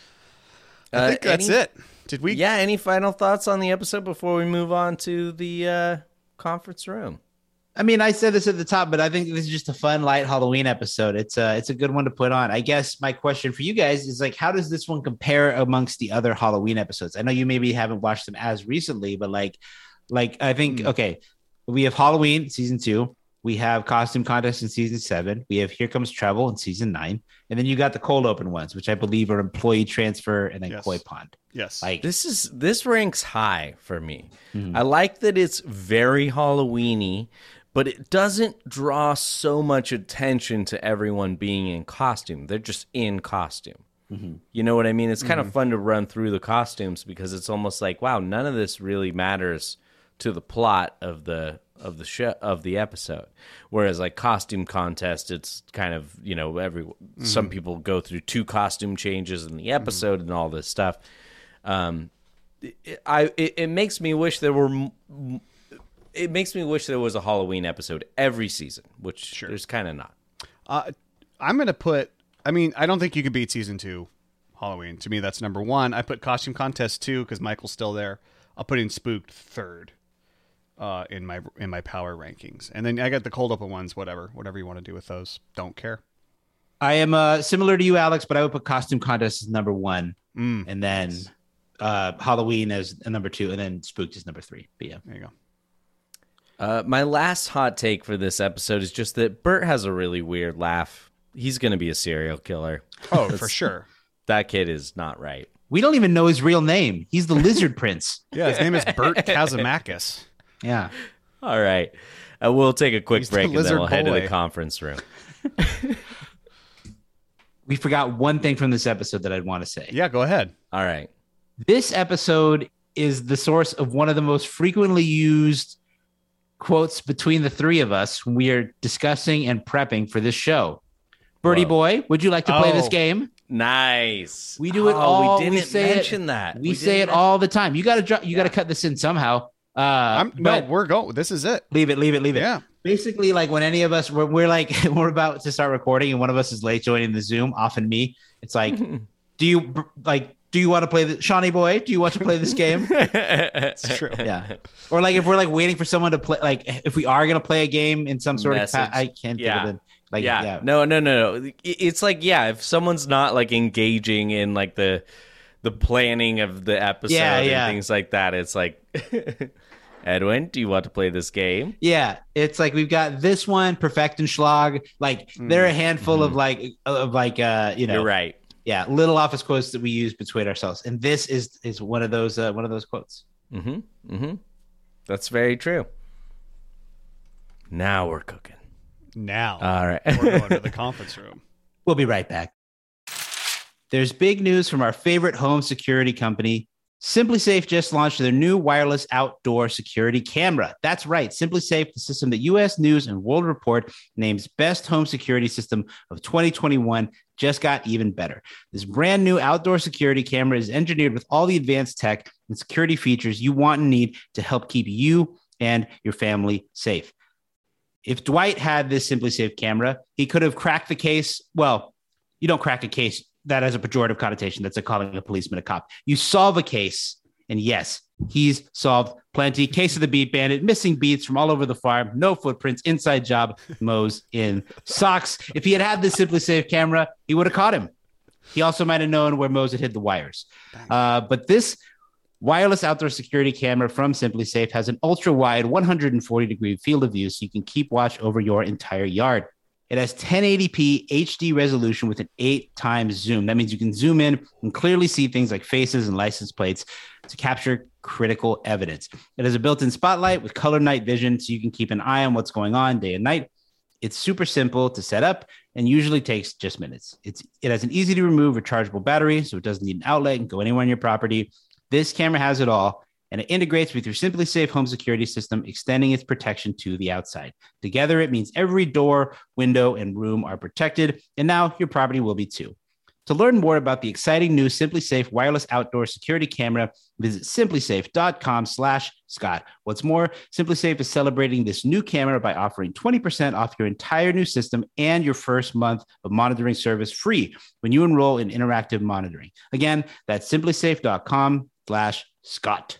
I Uh, think that's any- it. Did we? Yeah, any final thoughts on the episode before we move on to the uh, conference room? I mean, I said this at the top, but I think this is just a fun, light Halloween episode. It's a, it's a good one to put on. I guess my question for you guys is like, how does this one compare amongst the other Halloween episodes? I know you maybe haven't watched them as recently, but like, like I think, Hmm. okay, we have Halloween season two. We have costume contest in season seven. We have Here Comes Trouble in season nine. And then you got the cold open ones, which I believe are employee transfer and then Yes. Koi Pond. Yes. Like, This is this ranks high for me. Mhm. I like that it's very Halloween-y, but it doesn't draw so much attention to everyone being in costume. They're just in costume. Mhm. You know what I mean? It's kind of fun to run through the costumes because it's almost like, wow, none of this really matters to the plot of the of the show of the episode. Whereas like costume contest, it's kind of, you know, every some people go through two costume changes in the episode and all this stuff. Um, it, I it, it makes me wish there were. m- m- It makes me wish there was a Halloween episode every season, which there's kind of not. Uh, I'm gonna put. I mean, I don't think you could beat season two Halloween. To me, that's number one. I put costume contest two because Michael's still there. I'll put in Spooked third uh, in my in my power rankings, and then I got the cold open ones. Whatever, whatever you want to do with those. Don't care. I am uh, similar to you, Alex, but I would put costume contest as number one. Mm, And then uh, Halloween as number two, and then Spooked as number three. But yeah. there you go. Uh, my last hot take for this episode is just that Bert has a really weird laugh. He's going to be a serial killer. Oh, That's- for sure. That kid is not right. We don't even know his real name. He's the Lizard Prince. Yeah, his name is Bert Kazamakis. Yeah. All right. Uh, we'll take a quick He's the break and then lizard we'll head to the boy. conference room. We forgot one thing from this episode that I'd want to say. Yeah, go ahead. All right. This episode is the source of one of the most frequently used quotes between the three of us when we are discussing and prepping for this show. Birdie Whoa. boy, would you like to play this Oh. game? Nice. We do it Oh, all. We didn't we say mention it, that. We, say didn't it all the time. You got to you got to cut this in somehow. Uh, I'm, no, but we're going. This is it. leave it, leave it, leave it. Yeah. Basically, like when any of us we're, we're like we're about to start recording and one of us is late joining the Zoom, often me. It's like, do you like? Do you want to play the Shawnee boy? Do you want to play this game? It's true. Yeah. Or like if we're like waiting for someone to play, like if we are gonna play a game in some sort Message. of, pa- I can't Yeah. think of it. Like yeah. yeah, No, no, no, no. It- It's like, yeah, if someone's not like engaging in like the the planning of the episode Yeah, and yeah. things like that, it's like, Edwin, do you want to play this game? yeah. It's like we've got this one, Perfect and Schlag. Like there are a handful of like of like uh you know You're right. yeah, little office quotes that we use between ourselves, and this is is one of those uh, one of those quotes. Mm-hmm. Mm-hmm. That's very true. Now we're cooking. Now, all right, we're going to the conference room. We'll be right back. There's big news from our favorite home security company. SimpliSafe just launched their new wireless outdoor security camera. That's right, SimpliSafe, the system that U S News and World Report names Best Home Security System of twenty twenty-one, just got even better. This brand new outdoor security camera is engineered with all the advanced tech and security features you want and need to help keep you and your family safe. If Dwight had this SimpliSafe camera, he could have cracked the case. Well, you don't crack a case. That has a pejorative connotation. That's like calling a policeman a cop. You solve a case, and yes, he's solved plenty. Case of the Beat Bandit, missing beats from all over the farm, no footprints, inside job, Moe's in socks. If he had had this SimpliSafe camera, he would have caught him. He also might have known where Moe's had hid the wires. Uh, but this wireless outdoor security camera from SimpliSafe has an ultra-wide one hundred forty degree field of view, so you can keep watch over your entire yard. It has ten eighty p H D resolution with an eight times zoom. That means you can zoom in and clearly see things like faces and license plates to capture critical evidence. It has a built-in spotlight with color night vision, so you can keep an eye on what's going on day and night. It's super simple to set up and usually takes just minutes. It's It has an easy to remove rechargeable battery, so it doesn't need an outlet and go anywhere on your property. This camera has it all, and it integrates with your SimpliSafe home security system, extending its protection to the outside. Together, it means every door, window, and room are protected, and now your property will be too. To learn more about the exciting new SimpliSafe wireless outdoor security camera, visit simplisafe.com slash Scott. What's more, SimpliSafe is celebrating this new camera by offering twenty percent off your entire new system and your first month of monitoring service free when you enroll in interactive monitoring. Again, that's simplisafe.com slash Scott.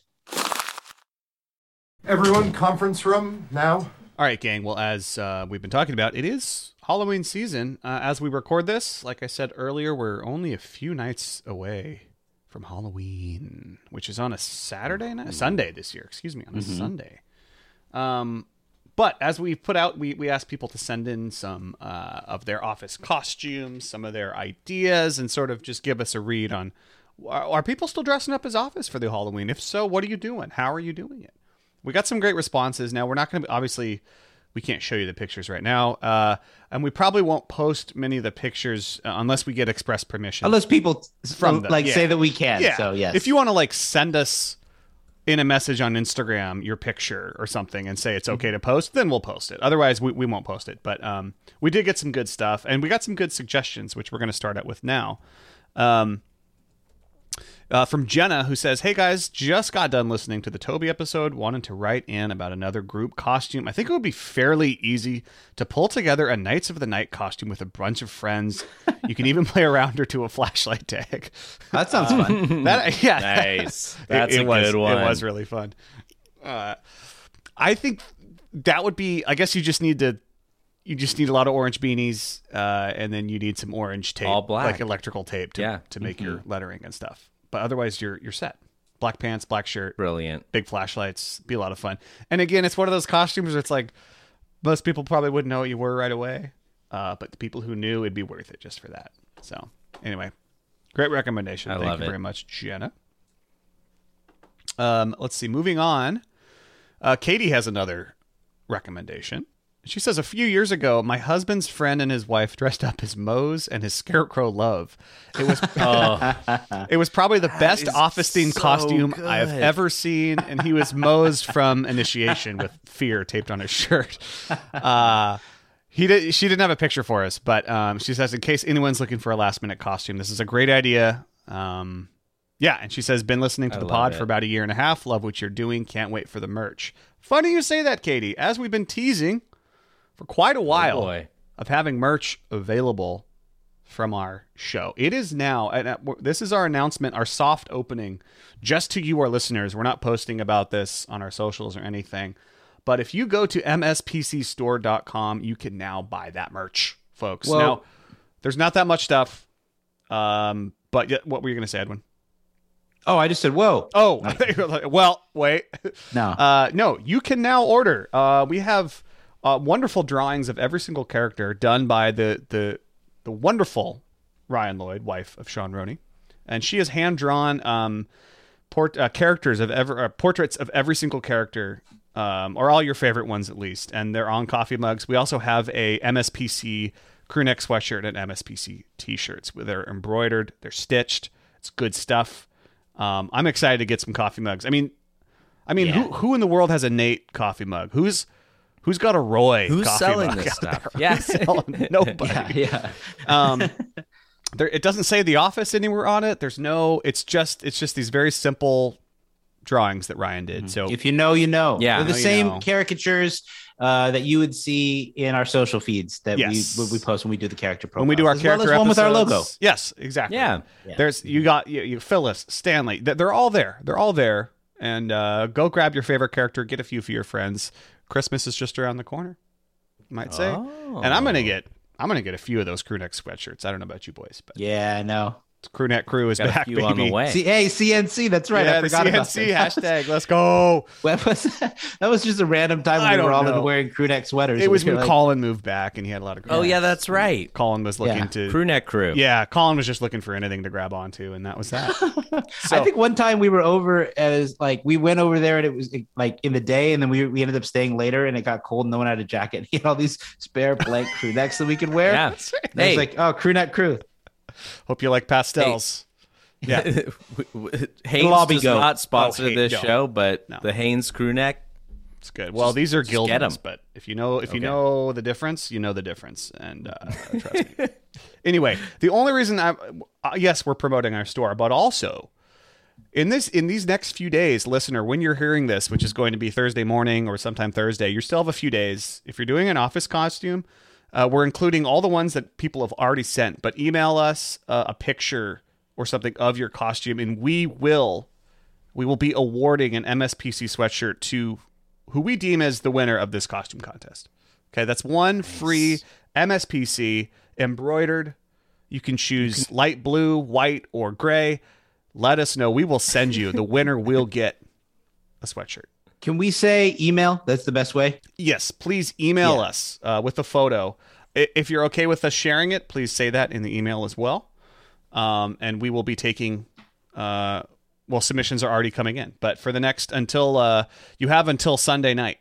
Everyone, conference room now. All right, gang. Well, as uh, we've been talking about, it is Halloween season. Uh, as we record this, like I said earlier, we're only a few nights away from Halloween, which is on a Saturday night, Sunday this year. Excuse me, on a mm-hmm. Sunday. Um, but as we put out, we we asked people to send in some uh, of their office costumes, some of their ideas, and sort of just give us a read on: are, are people still dressing up as Office for the Halloween? If so, what are you doing? How are you doing it? We got some great responses. Now, we're not going to, obviously, we can't show you the pictures right now. Uh, and we probably won't post many of the pictures uh, unless we get express permission. Unless people from them. like yeah. say that we can. Yeah. So, yes. If you want to like send us in a message on Instagram your picture or something and say it's okay to post, then we'll post it. Otherwise, we, we won't post it. But um, we did get some good stuff. And we got some good suggestions, which we're going to start out with now. Um Uh, from Jenna, who says, "Hey guys, just got done listening to the Toby episode, wanted to write in about another group costume. I think it would be fairly easy to pull together a Knights of the Night costume with a bunch of friends. You can even play around or to a flashlight tag." That sounds uh, fun. That yeah, nice. That's it, it a was, good one. It was really fun. Uh, I think that would be. I guess you just need to. You just need a lot of orange beanies, uh, and then you need some orange tape, all black, like electrical tape, to yeah. to make mm-hmm. your lettering and stuff. But otherwise, you're you're set. Black pants, black shirt. Brilliant. Big flashlights. Be a lot of fun. And again, it's one of those costumes where it's like, most people probably wouldn't know what you were right away. Uh, but the people who knew, it'd be worth it just for that. So anyway, great recommendation. I Thank love you it. very much, Jenna. Um, let's see. Moving on. Uh, Katie has another recommendation. She says, "A few years ago, my husband's friend and his wife dressed up as Mose and his Scarecrow Love. It was oh. It was probably the best office-themed so costume good. I have ever seen, and he was Mose from Initiation with fear taped on his shirt." Uh, he did. She didn't have a picture for us, but um, she says, "In case anyone's looking for a last-minute costume, this is a great idea." Um, yeah, and she says, "Been listening to I the love pod it. for about a year and a half. Love what you're doing. Can't wait for the merch." Funny you say that, Katie. As we've been teasing for quite a while Oh boy. of having merch available from our show. It is now, and uh, this is our announcement, our soft opening, just to you, our listeners. We're not posting about this on our socials or anything. But if you go to m s p c store dot com, you can now buy that merch, folks. Well, now, there's not that much stuff. Um, but yeah, what were you going to say, Edwin? Oh, I just said, whoa. Oh, well, wait. No. Uh, no, you can now order. Uh, we have uh, wonderful drawings of every single character done by the the the wonderful Ryan Lloyd, wife of Sean Roney, and she has hand drawn um, port uh, characters of ever uh, portraits of every single character, um, or all your favorite ones at least, and they're on coffee mugs. We also have a M S P C crew neck sweatshirt and M S P C t-shirts. They're embroidered, they're stitched. It's good stuff. Um, I'm excited to get some coffee mugs. I mean, I mean, Yeah. who who in the world has a Nate coffee mug? Who's who's got a Roy? Who's coffee selling mug this out stuff? there? Yes. Selling- nobody. Yeah, Um, there, it doesn't say The Office anywhere on it. There's no. It's just it's just these very simple drawings that Ryan did. So if you know, you know. Yeah. They're the Know you same know. caricatures uh, that you would see in our social feeds that Yes. we we post when we do the character profiles. when we do our as character well as one with our episodes- logo. Yes, exactly. Yeah. Yeah. There's you got you, you Phyllis, Stanley. They're, they're all there. They're all there. And uh, go grab your favorite character. Get a few for your friends. Christmas is just around the corner. You might say. Oh. And I'm gonna get I'm gonna get a few of those crew neck sweatshirts. I don't know about you boys, but Yeah, I know. crew neck crew is Got a back, few baby. on the way. See, hey, C N C. That's right. Yeah, I forgot the about C N C that. hashtag. Let's go. That was, that was just a random time I when we were don't all know. wearing crew neck sweaters. It was We were when like, Colin moved back, and he had a lot of. Oh yeah, that's right. Colin was looking Yeah. to Crew neck crew. Yeah, Colin was just looking for anything to grab onto, and that was that. So, I think one time we were over as like we went over there and it was like in the day, and then we we ended up staying later, and it got cold. And no one had a jacket. And he had all these spare blank crew necks that we could wear. Yeah. And I Hey. was like, oh, crew neck crew. hope you like pastels. Yeah, Haynes lobby does go. not sponsor Oh, hey, this no. show, but No. the Haynes crew neck. it's good. Well, these are just guild get 'em. ones, but if you know if you Okay. know the difference, you know the difference, and uh, trust me. Anyway, the only reason I uh, yes, we're promoting our store, but also in this in these next few days, listener, when you're hearing this, which is going to be Thursday morning or sometime Thursday, you still have a few days. If you're doing an office costume, uh, we're including all the ones that people have already sent, but email us uh, a picture or something of your costume, and we will we will be awarding an M S P C sweatshirt to who we deem as the winner of this costume contest. Okay, that's one free M S P C embroidered. You can choose light blue, white, or gray. Let us know. We will send you. The winner will get a sweatshirt. Can we say email? That's the best way. Yes, please email Yeah. us uh, with a photo. I- If you're okay with us sharing it, please say that in the email as well. Um, and we will be taking, uh, well, submissions are already coming in. But for the next, until uh, you have until Sunday night.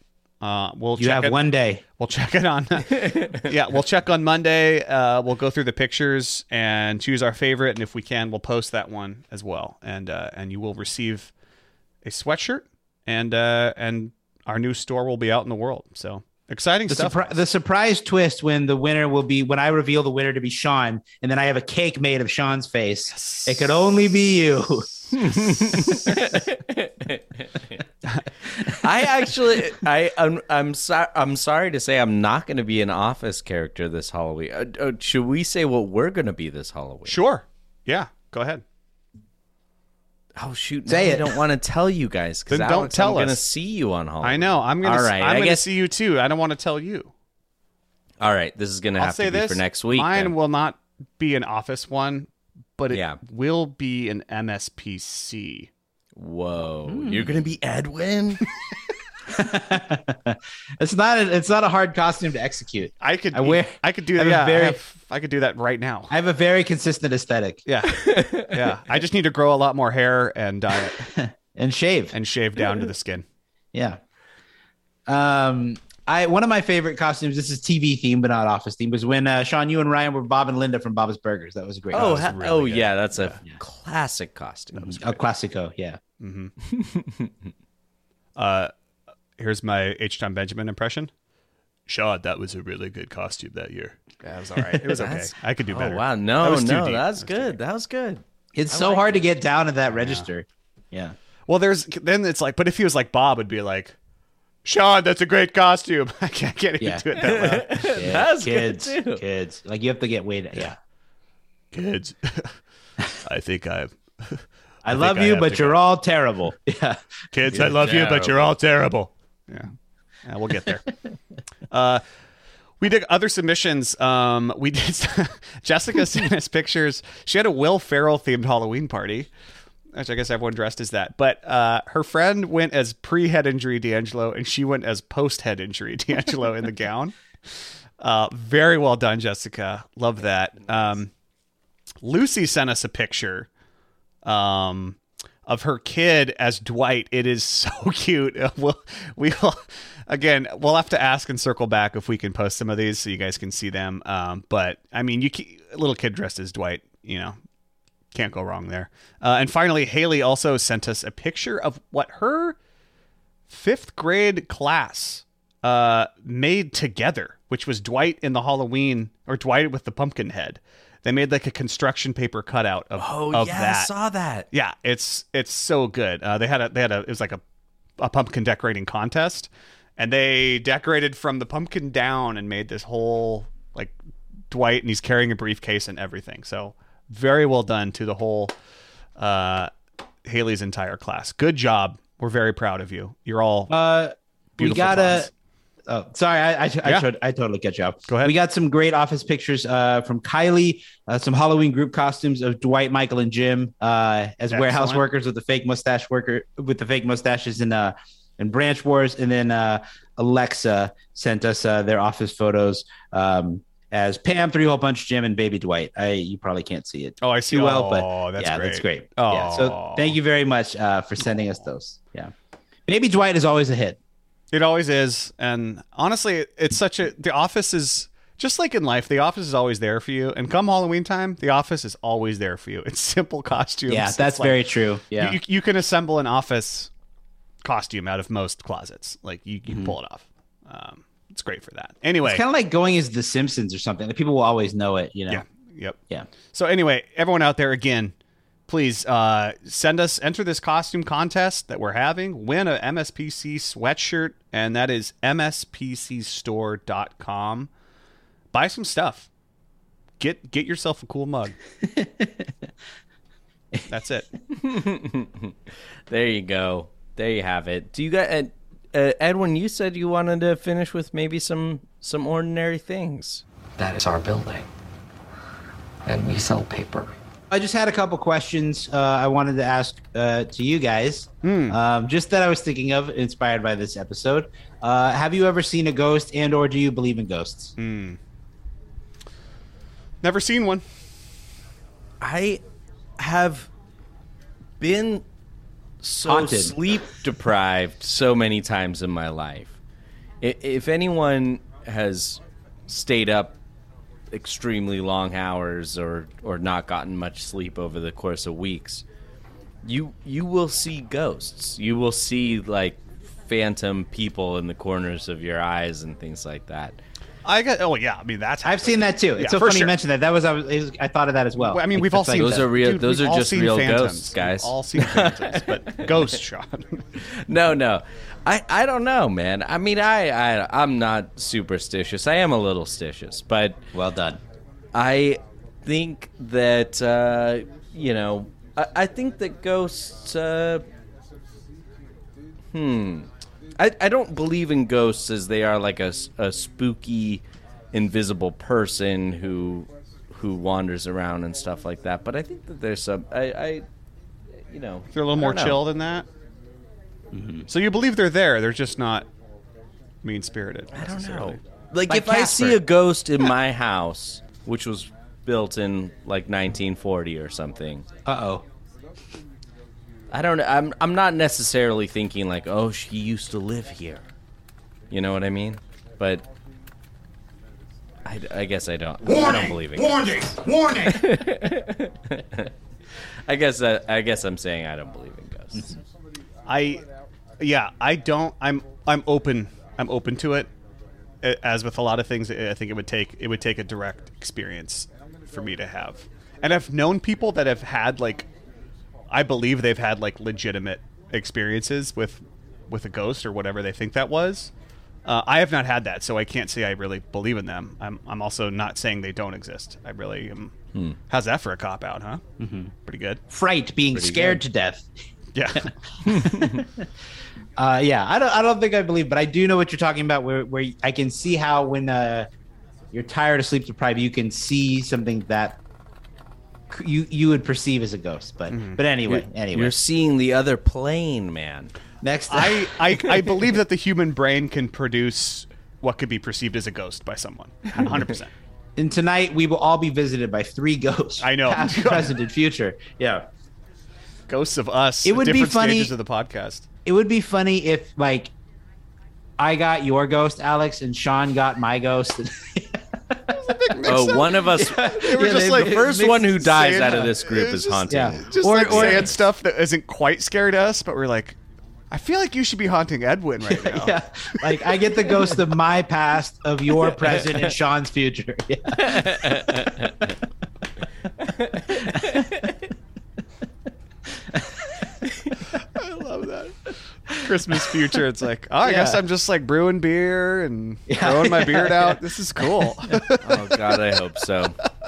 Uh, we'll You check have it. one day. We'll check it on. yeah, we'll check on Monday. Uh, we'll go through the pictures and choose our favorite, and if we can, we'll post that one as well. And uh, and you will receive a sweatshirt, and uh, and our new store will be out in the world. So exciting The, stuff. surpri- the surprise twist when the winner will be when I reveal the winner to be Sean, and then I have a cake made of Sean's face. It could only be you. I actually, I, I'm, I'm sorry. I'm sorry to say, I'm not going to be an Office character this Halloween. Uh, uh, should we say what we're going to be this Halloween? Sure. Yeah. Go ahead. Oh shoot! Say now it. I don't want to tell you guys because Then don't tell I'm going to us. see you on Halloween. I know. I'm gonna. All right. I'm I gonna guess. see you too. I don't want to tell you. All right. This is going to I'll have say to be this for next week. Mine then. will not be an Office one, but it Yeah. will be an M S P C. Whoa! Hmm. You're going to be Edwin. It's not. A, it's not a hard costume to execute. I could. I wear- I could do I that. have a Yeah, I, very- have- I could do that right now. I have a very consistent aesthetic. Yeah, yeah. I just need to grow a lot more hair and dye it And shave. and shave down to the skin. Yeah. Um, I one of my favorite costumes. This is T V themed, but not Office themed. Was when uh, Sean, you and Ryan were Bob and Linda from Bob's Burgers. That was a great. Oh, costume. ha- really oh good. yeah, that's a classic costume. a classico. Yeah. Uh, here's my H. Tom Benjamin impression. Sean, that was a really good costume that year. That was all right. It was okay. That's- I could do Oh better. wow! That No, was too no, deep. that's That was too good. deep. That was good. It's so hard to get down to that register. Yeah. Well, there's then it's like, but if he was like Bob, it'd be like, Sean, that's a great costume. I can't get into Yeah. it that loud. Yeah, That's good, kids, too. kids. Like you have to get weight. Yeah. Kids, I think I've. I, love think I you, have but to you're go. all terrible. Yeah. Kids, I love you, but you're all terrible. Yeah, yeah we'll get there. uh, we did other submissions. Um, we did. Jessica sent us pictures. She had a Will Ferrell themed Halloween party, which I guess everyone dressed as that. But uh, her friend went as pre-head injury D'Angelo, and she went as post-head injury D'Angelo in the gown. Uh, very well done, Jessica. Love that. Um, Lucy sent us a picture um, of her kid as Dwight. It is so cute. We'll, we'll again, we'll have to ask and circle back if we can post some of these so you guys can see them. Um, but I mean, you can, a little kid dressed as Dwight, you know, can't go wrong there. Uh, and finally, Haley also sent us a picture of what her fifth grade class uh, made together, which was Dwight in the Halloween, or Dwight with the pumpkin head. They made like a construction paper cutout of, Oh of yeah, that. I saw that. Yeah, it's it's so good. Uh, they had a they had a it was like a, a pumpkin decorating contest, and they decorated from the pumpkin down and made this whole like Dwight, and he's carrying a briefcase and everything. So very well done to the whole uh, Haley's entire class. Good job. We're very proud of you. You're all Uh, we beautiful got a. clowns. Oh, sorry, I I, I, Yeah. showed, I totally catch you up. Go ahead. We got some great office pictures uh, from Kylie, uh, some Halloween group costumes of Dwight, Michael, and Jim uh, as warehouse Excellent. workers with the fake mustache worker with the fake mustaches in uh in Branch Wars, and then uh, Alexa sent us uh, their office photos um, as Pam, Three Hole Punch, Jim, and Baby Dwight. I you probably can't see it. Oh, I see. too well, Oh, but that's yeah, great. that's great. Oh. Yeah, so thank you very much uh, for sending us those. Yeah, Baby Dwight is always a hit. It always is. And honestly, it's such a, The Office is just like in life, The Office is always there for you. And come Halloween time, The Office is always there for you. It's simple costumes. Yeah, It's that's like- very true. Yeah. You, you can assemble an office costume out of most closets. Like you, you can Mhm. pull it off. Um, it's great for that. Anyway. It's kind of like going as The Simpsons or something. Like, people will always know it, you know? Yeah. Yep. Yeah. So anyway, everyone out there, again, please uh, send us, enter this costume contest that we're having, win a M S P C sweatshirt, and that is m s p c store dot com. Buy some stuff. Get get yourself a cool mug. That's it. There you go. There you have it. Do you got uh, uh, Edwin? You said you wanted to finish with maybe some some ordinary things. That is our building. And we sell paper. I just had a couple questions uh, I wanted to ask uh, to you guys. Hmm. Um, just that I was thinking of, inspired by this episode. Uh, have you ever seen a ghost, and or do you believe in ghosts? Hmm. Never seen one. I have been so Haunted. sleep deprived so many times in my life. I- If anyone has stayed up extremely long hours or or not gotten much sleep over the course of weeks, you you will see ghosts. You will see like phantom people in the corners of your eyes and things like that. I got. Oh yeah. I mean, that's. I've seen that too. It's Yeah, so for funny sure. you mentioned that. That was I was it was- I thought of that as well. Well, I mean, Like, we've all that's like- seen Those that. are real- Dude, those we've are all just seen real phantoms. ghosts, guys. We've all seen phantoms, but ghost Sean. No, no. I, I don't know, man. I mean, I, I, I'm not superstitious. I am a little stitious, but... Well done. I think that, uh, you know, I, I think that ghosts... Uh, hmm. I, I don't believe in ghosts as they are like a, s- a spooky, invisible person who who wanders around and stuff like that. But I think that there's some... I, I you know... They're a little I more don't know. chill than that. So you believe they're there? They're just not mean spirited. I don't know. Like, Like if I Casper. see a ghost in my house, which was built in like nineteen forty or something, Uh-oh. I don't. I'm. I'm not necessarily thinking like, oh, she used to live here. You know what I mean? But I, I guess I don't. I don't Warning! believe in Warning! Warning! ghosts. I guess. That, I guess I'm saying I don't believe in ghosts. I, yeah, I don't. I'm I'm open. I'm open to it. A- As with a lot of things, I think it would take it would take a direct experience for me to have. And I've known people that have had like, I believe they've had like legitimate experiences with with a ghost or whatever they think that was. Uh, I have not had that, so I can't say I really believe in them. I'm I'm also not saying they don't exist. I really am. Hmm. How's that for a cop out, huh? Mm-hmm. Pretty good. Fright, being Pretty scared good. to death. Yeah. Uh, yeah, I don't. I don't think I believe, but I do know what you're talking about. Where, where I can see how when uh, you're tired or sleep deprived, you can see something that c- you you would perceive as a ghost. But but anyway, anyway. You're seeing the other plane, man. Next, I, I I believe that the human brain can produce what could be perceived as a ghost by someone. one hundred percent. And tonight we will all be visited by three ghosts. I know. Past, present, and future. Yeah. Ghosts of us. It would at be different funny- stages of the podcast. It would be funny if, like, I got your ghost, Alex, and Sean got my ghost. Oh, one of us. They were Yeah, just they- like The first mixed one who dies saying- out of this group it was is just- haunting. Yeah. Just Or- like or- saying stuff that isn't quite scared us, but we're like, I feel like you should be haunting Edwin right now. Yeah. Like, I get the ghost of my past, of your present, and Sean's future. Yeah. I love that. Christmas future. It's like, oh, I guess Yeah. I'm just like brewing beer and Yeah. growing my beard out. This is cool. Oh God, I hope so.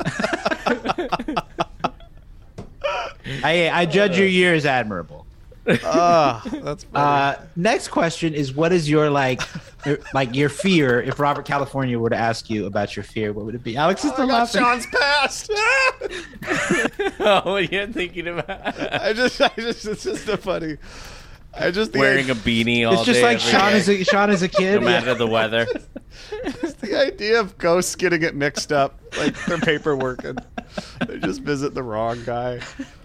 I, I judge your year as admirable. Ah, that's funny. Uh, next question is, what is your like, like your fear? If Robert California were to ask you about your fear, what would it be? Alex is I still got laughing. Sean's past. Oh, what you're thinking about? I just, I just, it's just a funny. I just the Wearing idea, a beanie all It's just day, like every Sean day, is a, Sean is a kid. no matter the weather. the idea of ghosts getting it mixed up, like their paperwork, and they just visit the wrong guy.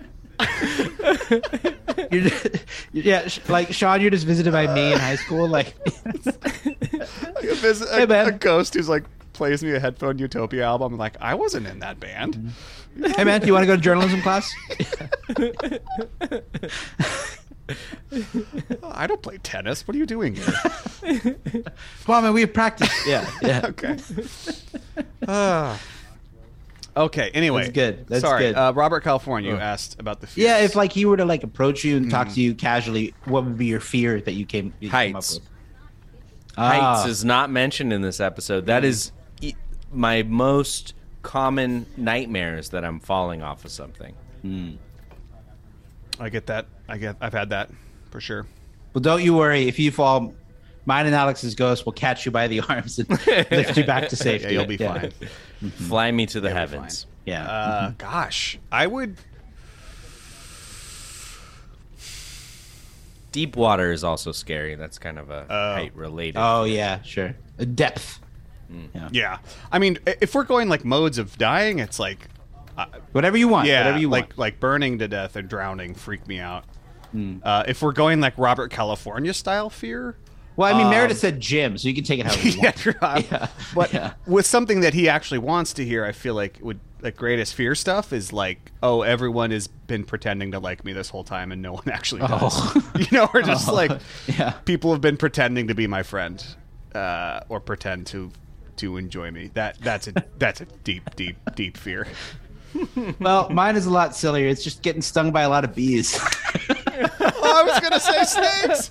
You're just- yeah, sh- like Sean, you're just visited by me in high school. Like, Like a, visit, a, Hey, man. a ghost who's like plays me a Headphone Utopia album. I'm like, I wasn't in that band. hey man, do you want to go to journalism class? I don't play tennis. What are you doing here? Come on, man, we have practice. Yeah, yeah. Okay. Ah. okay. Anyway, That's good. That's sorry. good. Uh, Robert California you Oh. asked about the fears. Yeah, if like he were to like approach you and talk to you casually, what would be your fear that you came, you came up Heights. with? Heights Ah. is not mentioned in this episode. That is e- my most common nightmares, that I'm falling off of something. I get that. I get. I've had that for sure. Well, don't you worry. If you fall, mine and Alex's ghost will catch you by the arms and lift you back to safety. Yeah, you'll be fine. Fly me to the You'll be heavens. Yeah. Uh, Gosh, I would. Deep water is also scary. That's kind of a Oh. height related. Oh yeah, sure. A depth. Yeah, I mean, i- if we're going like modes of dying, it's like, Whatever you want. yeah, Whatever you like want. like burning to death and drowning freak me out. Uh, if we're going like Robert California style fear, Well, I mean, um, Meredith said Jim, so you can take it however you yeah, want. true. Yeah. But Yeah. with something that he actually wants to hear, I feel like would like greatest fear stuff is like, oh, everyone has been pretending to like me this whole time, and no one actually does. Oh. You know, or just Oh. like Yeah. people have been pretending to be my friend, uh, or pretend to to enjoy me. That that's a that's a deep, deep, deep fear. Well, mine is a lot sillier. It's just getting stung by a lot of bees. Oh, I was gonna say snakes.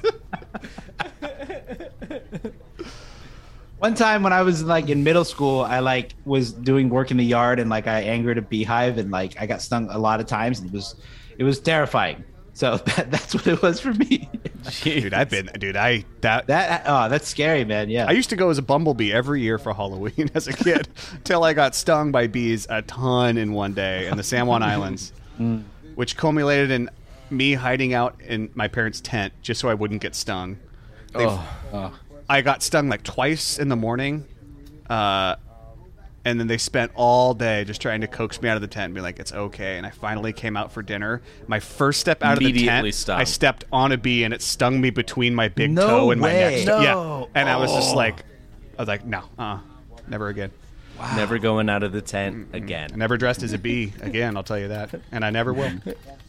One time when I was like in middle school, I like was doing work in the yard and like I angered a beehive and like I got stung a lot of times and it was it was terrifying. So that, that's what it was for me. Dude, I've been, dude, I that That oh, that's scary, man. Yeah. I used to go as a bumblebee every year for Halloween as a kid, till I got stung by bees a ton in one day in the San Juan Islands, which culminated in me hiding out in my parents' tent just so I wouldn't get stung. They've- Oh. I got stung like twice in the morning, uh, and then they spent all day just trying to coax me out of the tent and be like, it's okay. And I finally came out for dinner. My first step out of the Immediately tent, stung. I stepped on a bee and it stung me between my big No toe and my way. neck. No. Yeah. And I was just Oh. like, I was like, no, uh, never again. Never going out of the tent again. I never dressed as a bee again, I'll tell you that. And I never will.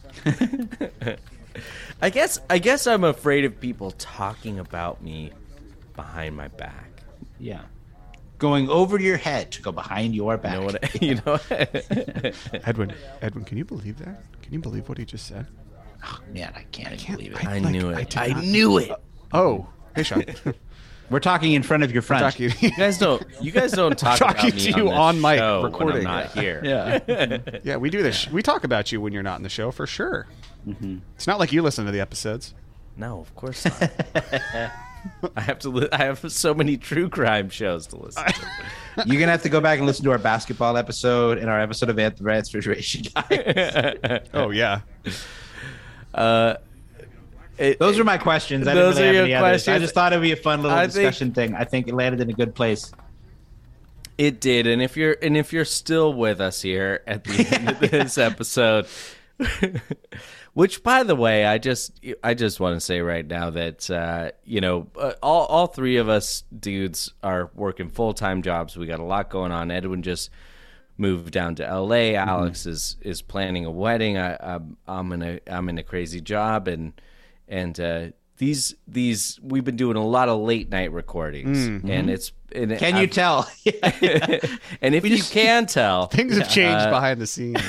I guess I guess I'm afraid of people talking about me behind my back. Yeah. Going over your head to go behind your back. You know what? You know. Edwin, Edwin, can you believe that? Can you believe what he just said? Oh, man, I can't, even believe it. I like, knew I it. did I, not- knew it. Oh, hey, Sean. We're talking in front of your friend. Talking- You guys don't. You guys don't talk Talking about me to you on, on this mic, show recording. when I'm not here. Yeah. Yeah, we do this. We talk about you when you're not in the show for sure. It's not like you listen to the episodes. No, of course not. I have to. Li- I have so many true crime shows to listen to. You're gonna have to go back and listen to our basketball episode and our episode of Anthem Transfiguration Guys. Oh yeah. Uh, it, Those are my questions. I Those didn't really are have your any others. I questions. just thought it'd be a fun little I think- discussion thing. I think it landed in a good place. It did, and if you're and if you're still with us here at the end of this episode, which, by the way, I just I just want to say right now that uh, you know uh, all all three of us dudes are working full time jobs. We got a lot going on. Edwin just moved down to L A. Alex mm-hmm. is is planning a wedding. I, I'm I'm in a I'm in a crazy job, and and uh, these these we've been doing a lot of late night recordings, mm-hmm. and it's. And can I've, you tell? And if you just, can tell, things have changed uh, behind the scenes.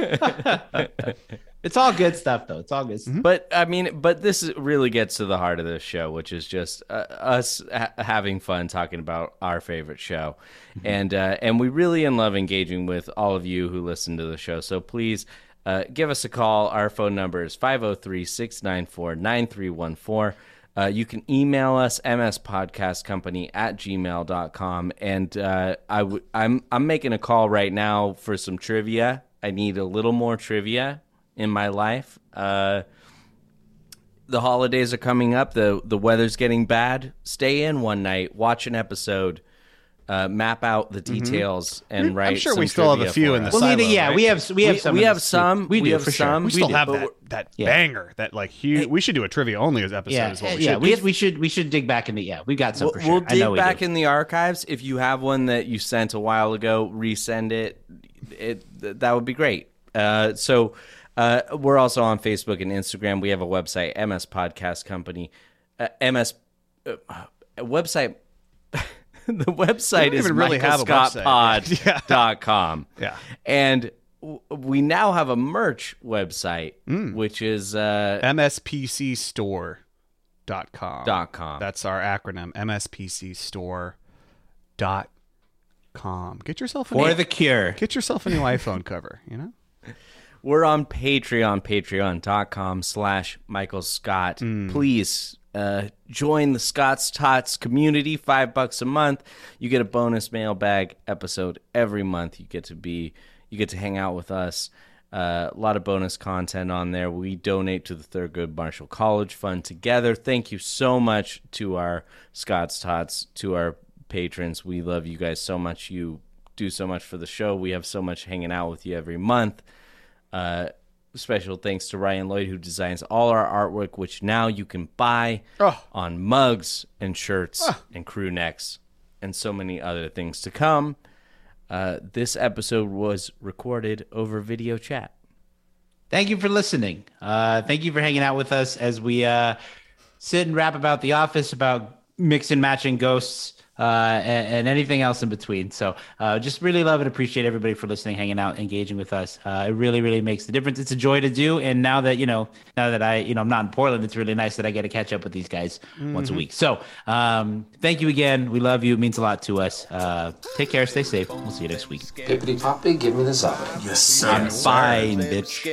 It's all good stuff, though. It's all good stuff. But I mean, but this really gets to the heart of this show, which is just uh, us ha- having fun talking about our favorite show, mm-hmm. and uh, and we really love engaging with all of you who listen to the show. So please uh, give us a call. Our phone number is five oh three, six nine four, nine three one four. Uh, you can email us mspodcastcompany at gmail dot com, and uh, I w- I'm I'm making a call right now for some trivia. I need a little more trivia in my life. Uh, the holidays are coming up. the The weather's getting bad. Stay in one night, watch an episode, uh, map out the details, mm-hmm. and write. I'm sure some we still have a few for in the us. silo. Well, yeah, right? we have we have we, some. We have some. We, we do have for some. sure. We still do, have but that we're- that yeah. banger. That like huge. We should do a trivia only episode Yeah, as well. We yeah, should. we, we should we should dig back in the yeah. We got some We'll, for sure. we'll I know dig we back do. in the archives. If you have one that you sent a while ago, resend it. It that would be great. Uh, so uh, we're also on Facebook and Instagram. We have a website, M S Podcast Company. Uh, M S uh, website. The website is really michael scott pod dot com. Yeah. And w- we now have a merch website, mm. which is uh, M S P C store dot com. Dot com. That's our acronym, M S P C store dot com. Get yourself a For new, the cure. Get yourself a new iPhone cover, you know? We're on Patreon, patreon.com slash Michael Scott. Mm. Please uh, join the Scott's Tots community, five bucks a month. You get a bonus mailbag episode every month. You get to be, you get to hang out with us. Uh, a lot of bonus content on there. We donate to the Thurgood Marshall College Fund together. Thank you so much to our Scott's Tots, to our patrons. We love you guys so much. You do so much for the show. We have so much hanging out with you every month. Uh, special thanks to Ryan Lloyd, who designs all our artwork, which now you can buy oh. on mugs and shirts oh. and crew necks and so many other things to come. Uh, this episode was recorded over video chat. Thank you for listening. Uh, thank you for hanging out with us as we uh, sit and rap about The Office, about mix and matching ghosts, uh, and, and anything else in between. So uh, just really love and appreciate everybody for listening, hanging out, engaging with us. Uh, it really, really makes the difference. It's a joy to do. And now that, you know, now that I, you know, I'm not in Portland, it's really nice that I get to catch up with these guys mm-hmm. once a week. So um, thank you again. We love you. It means a lot to us. Uh, take care. Stay safe. We'll see you next week. Pippity Poppy, give me the soda. Yes, sir. I'm fine, bitch.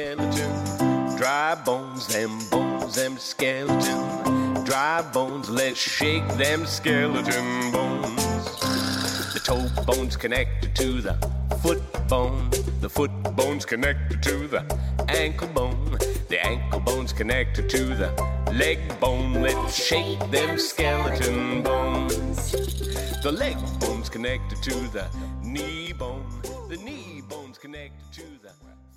Dry bones, them bones, them skeleton. Dry bones, let's shake them skeleton bones. The toe bone's connected to the foot bone. The foot bone's connected to the ankle bone. The ankle bone's connected to the leg bone. Let's shake them skeleton bones. The leg bone's connected to the knee bone. The knee bone's connected to the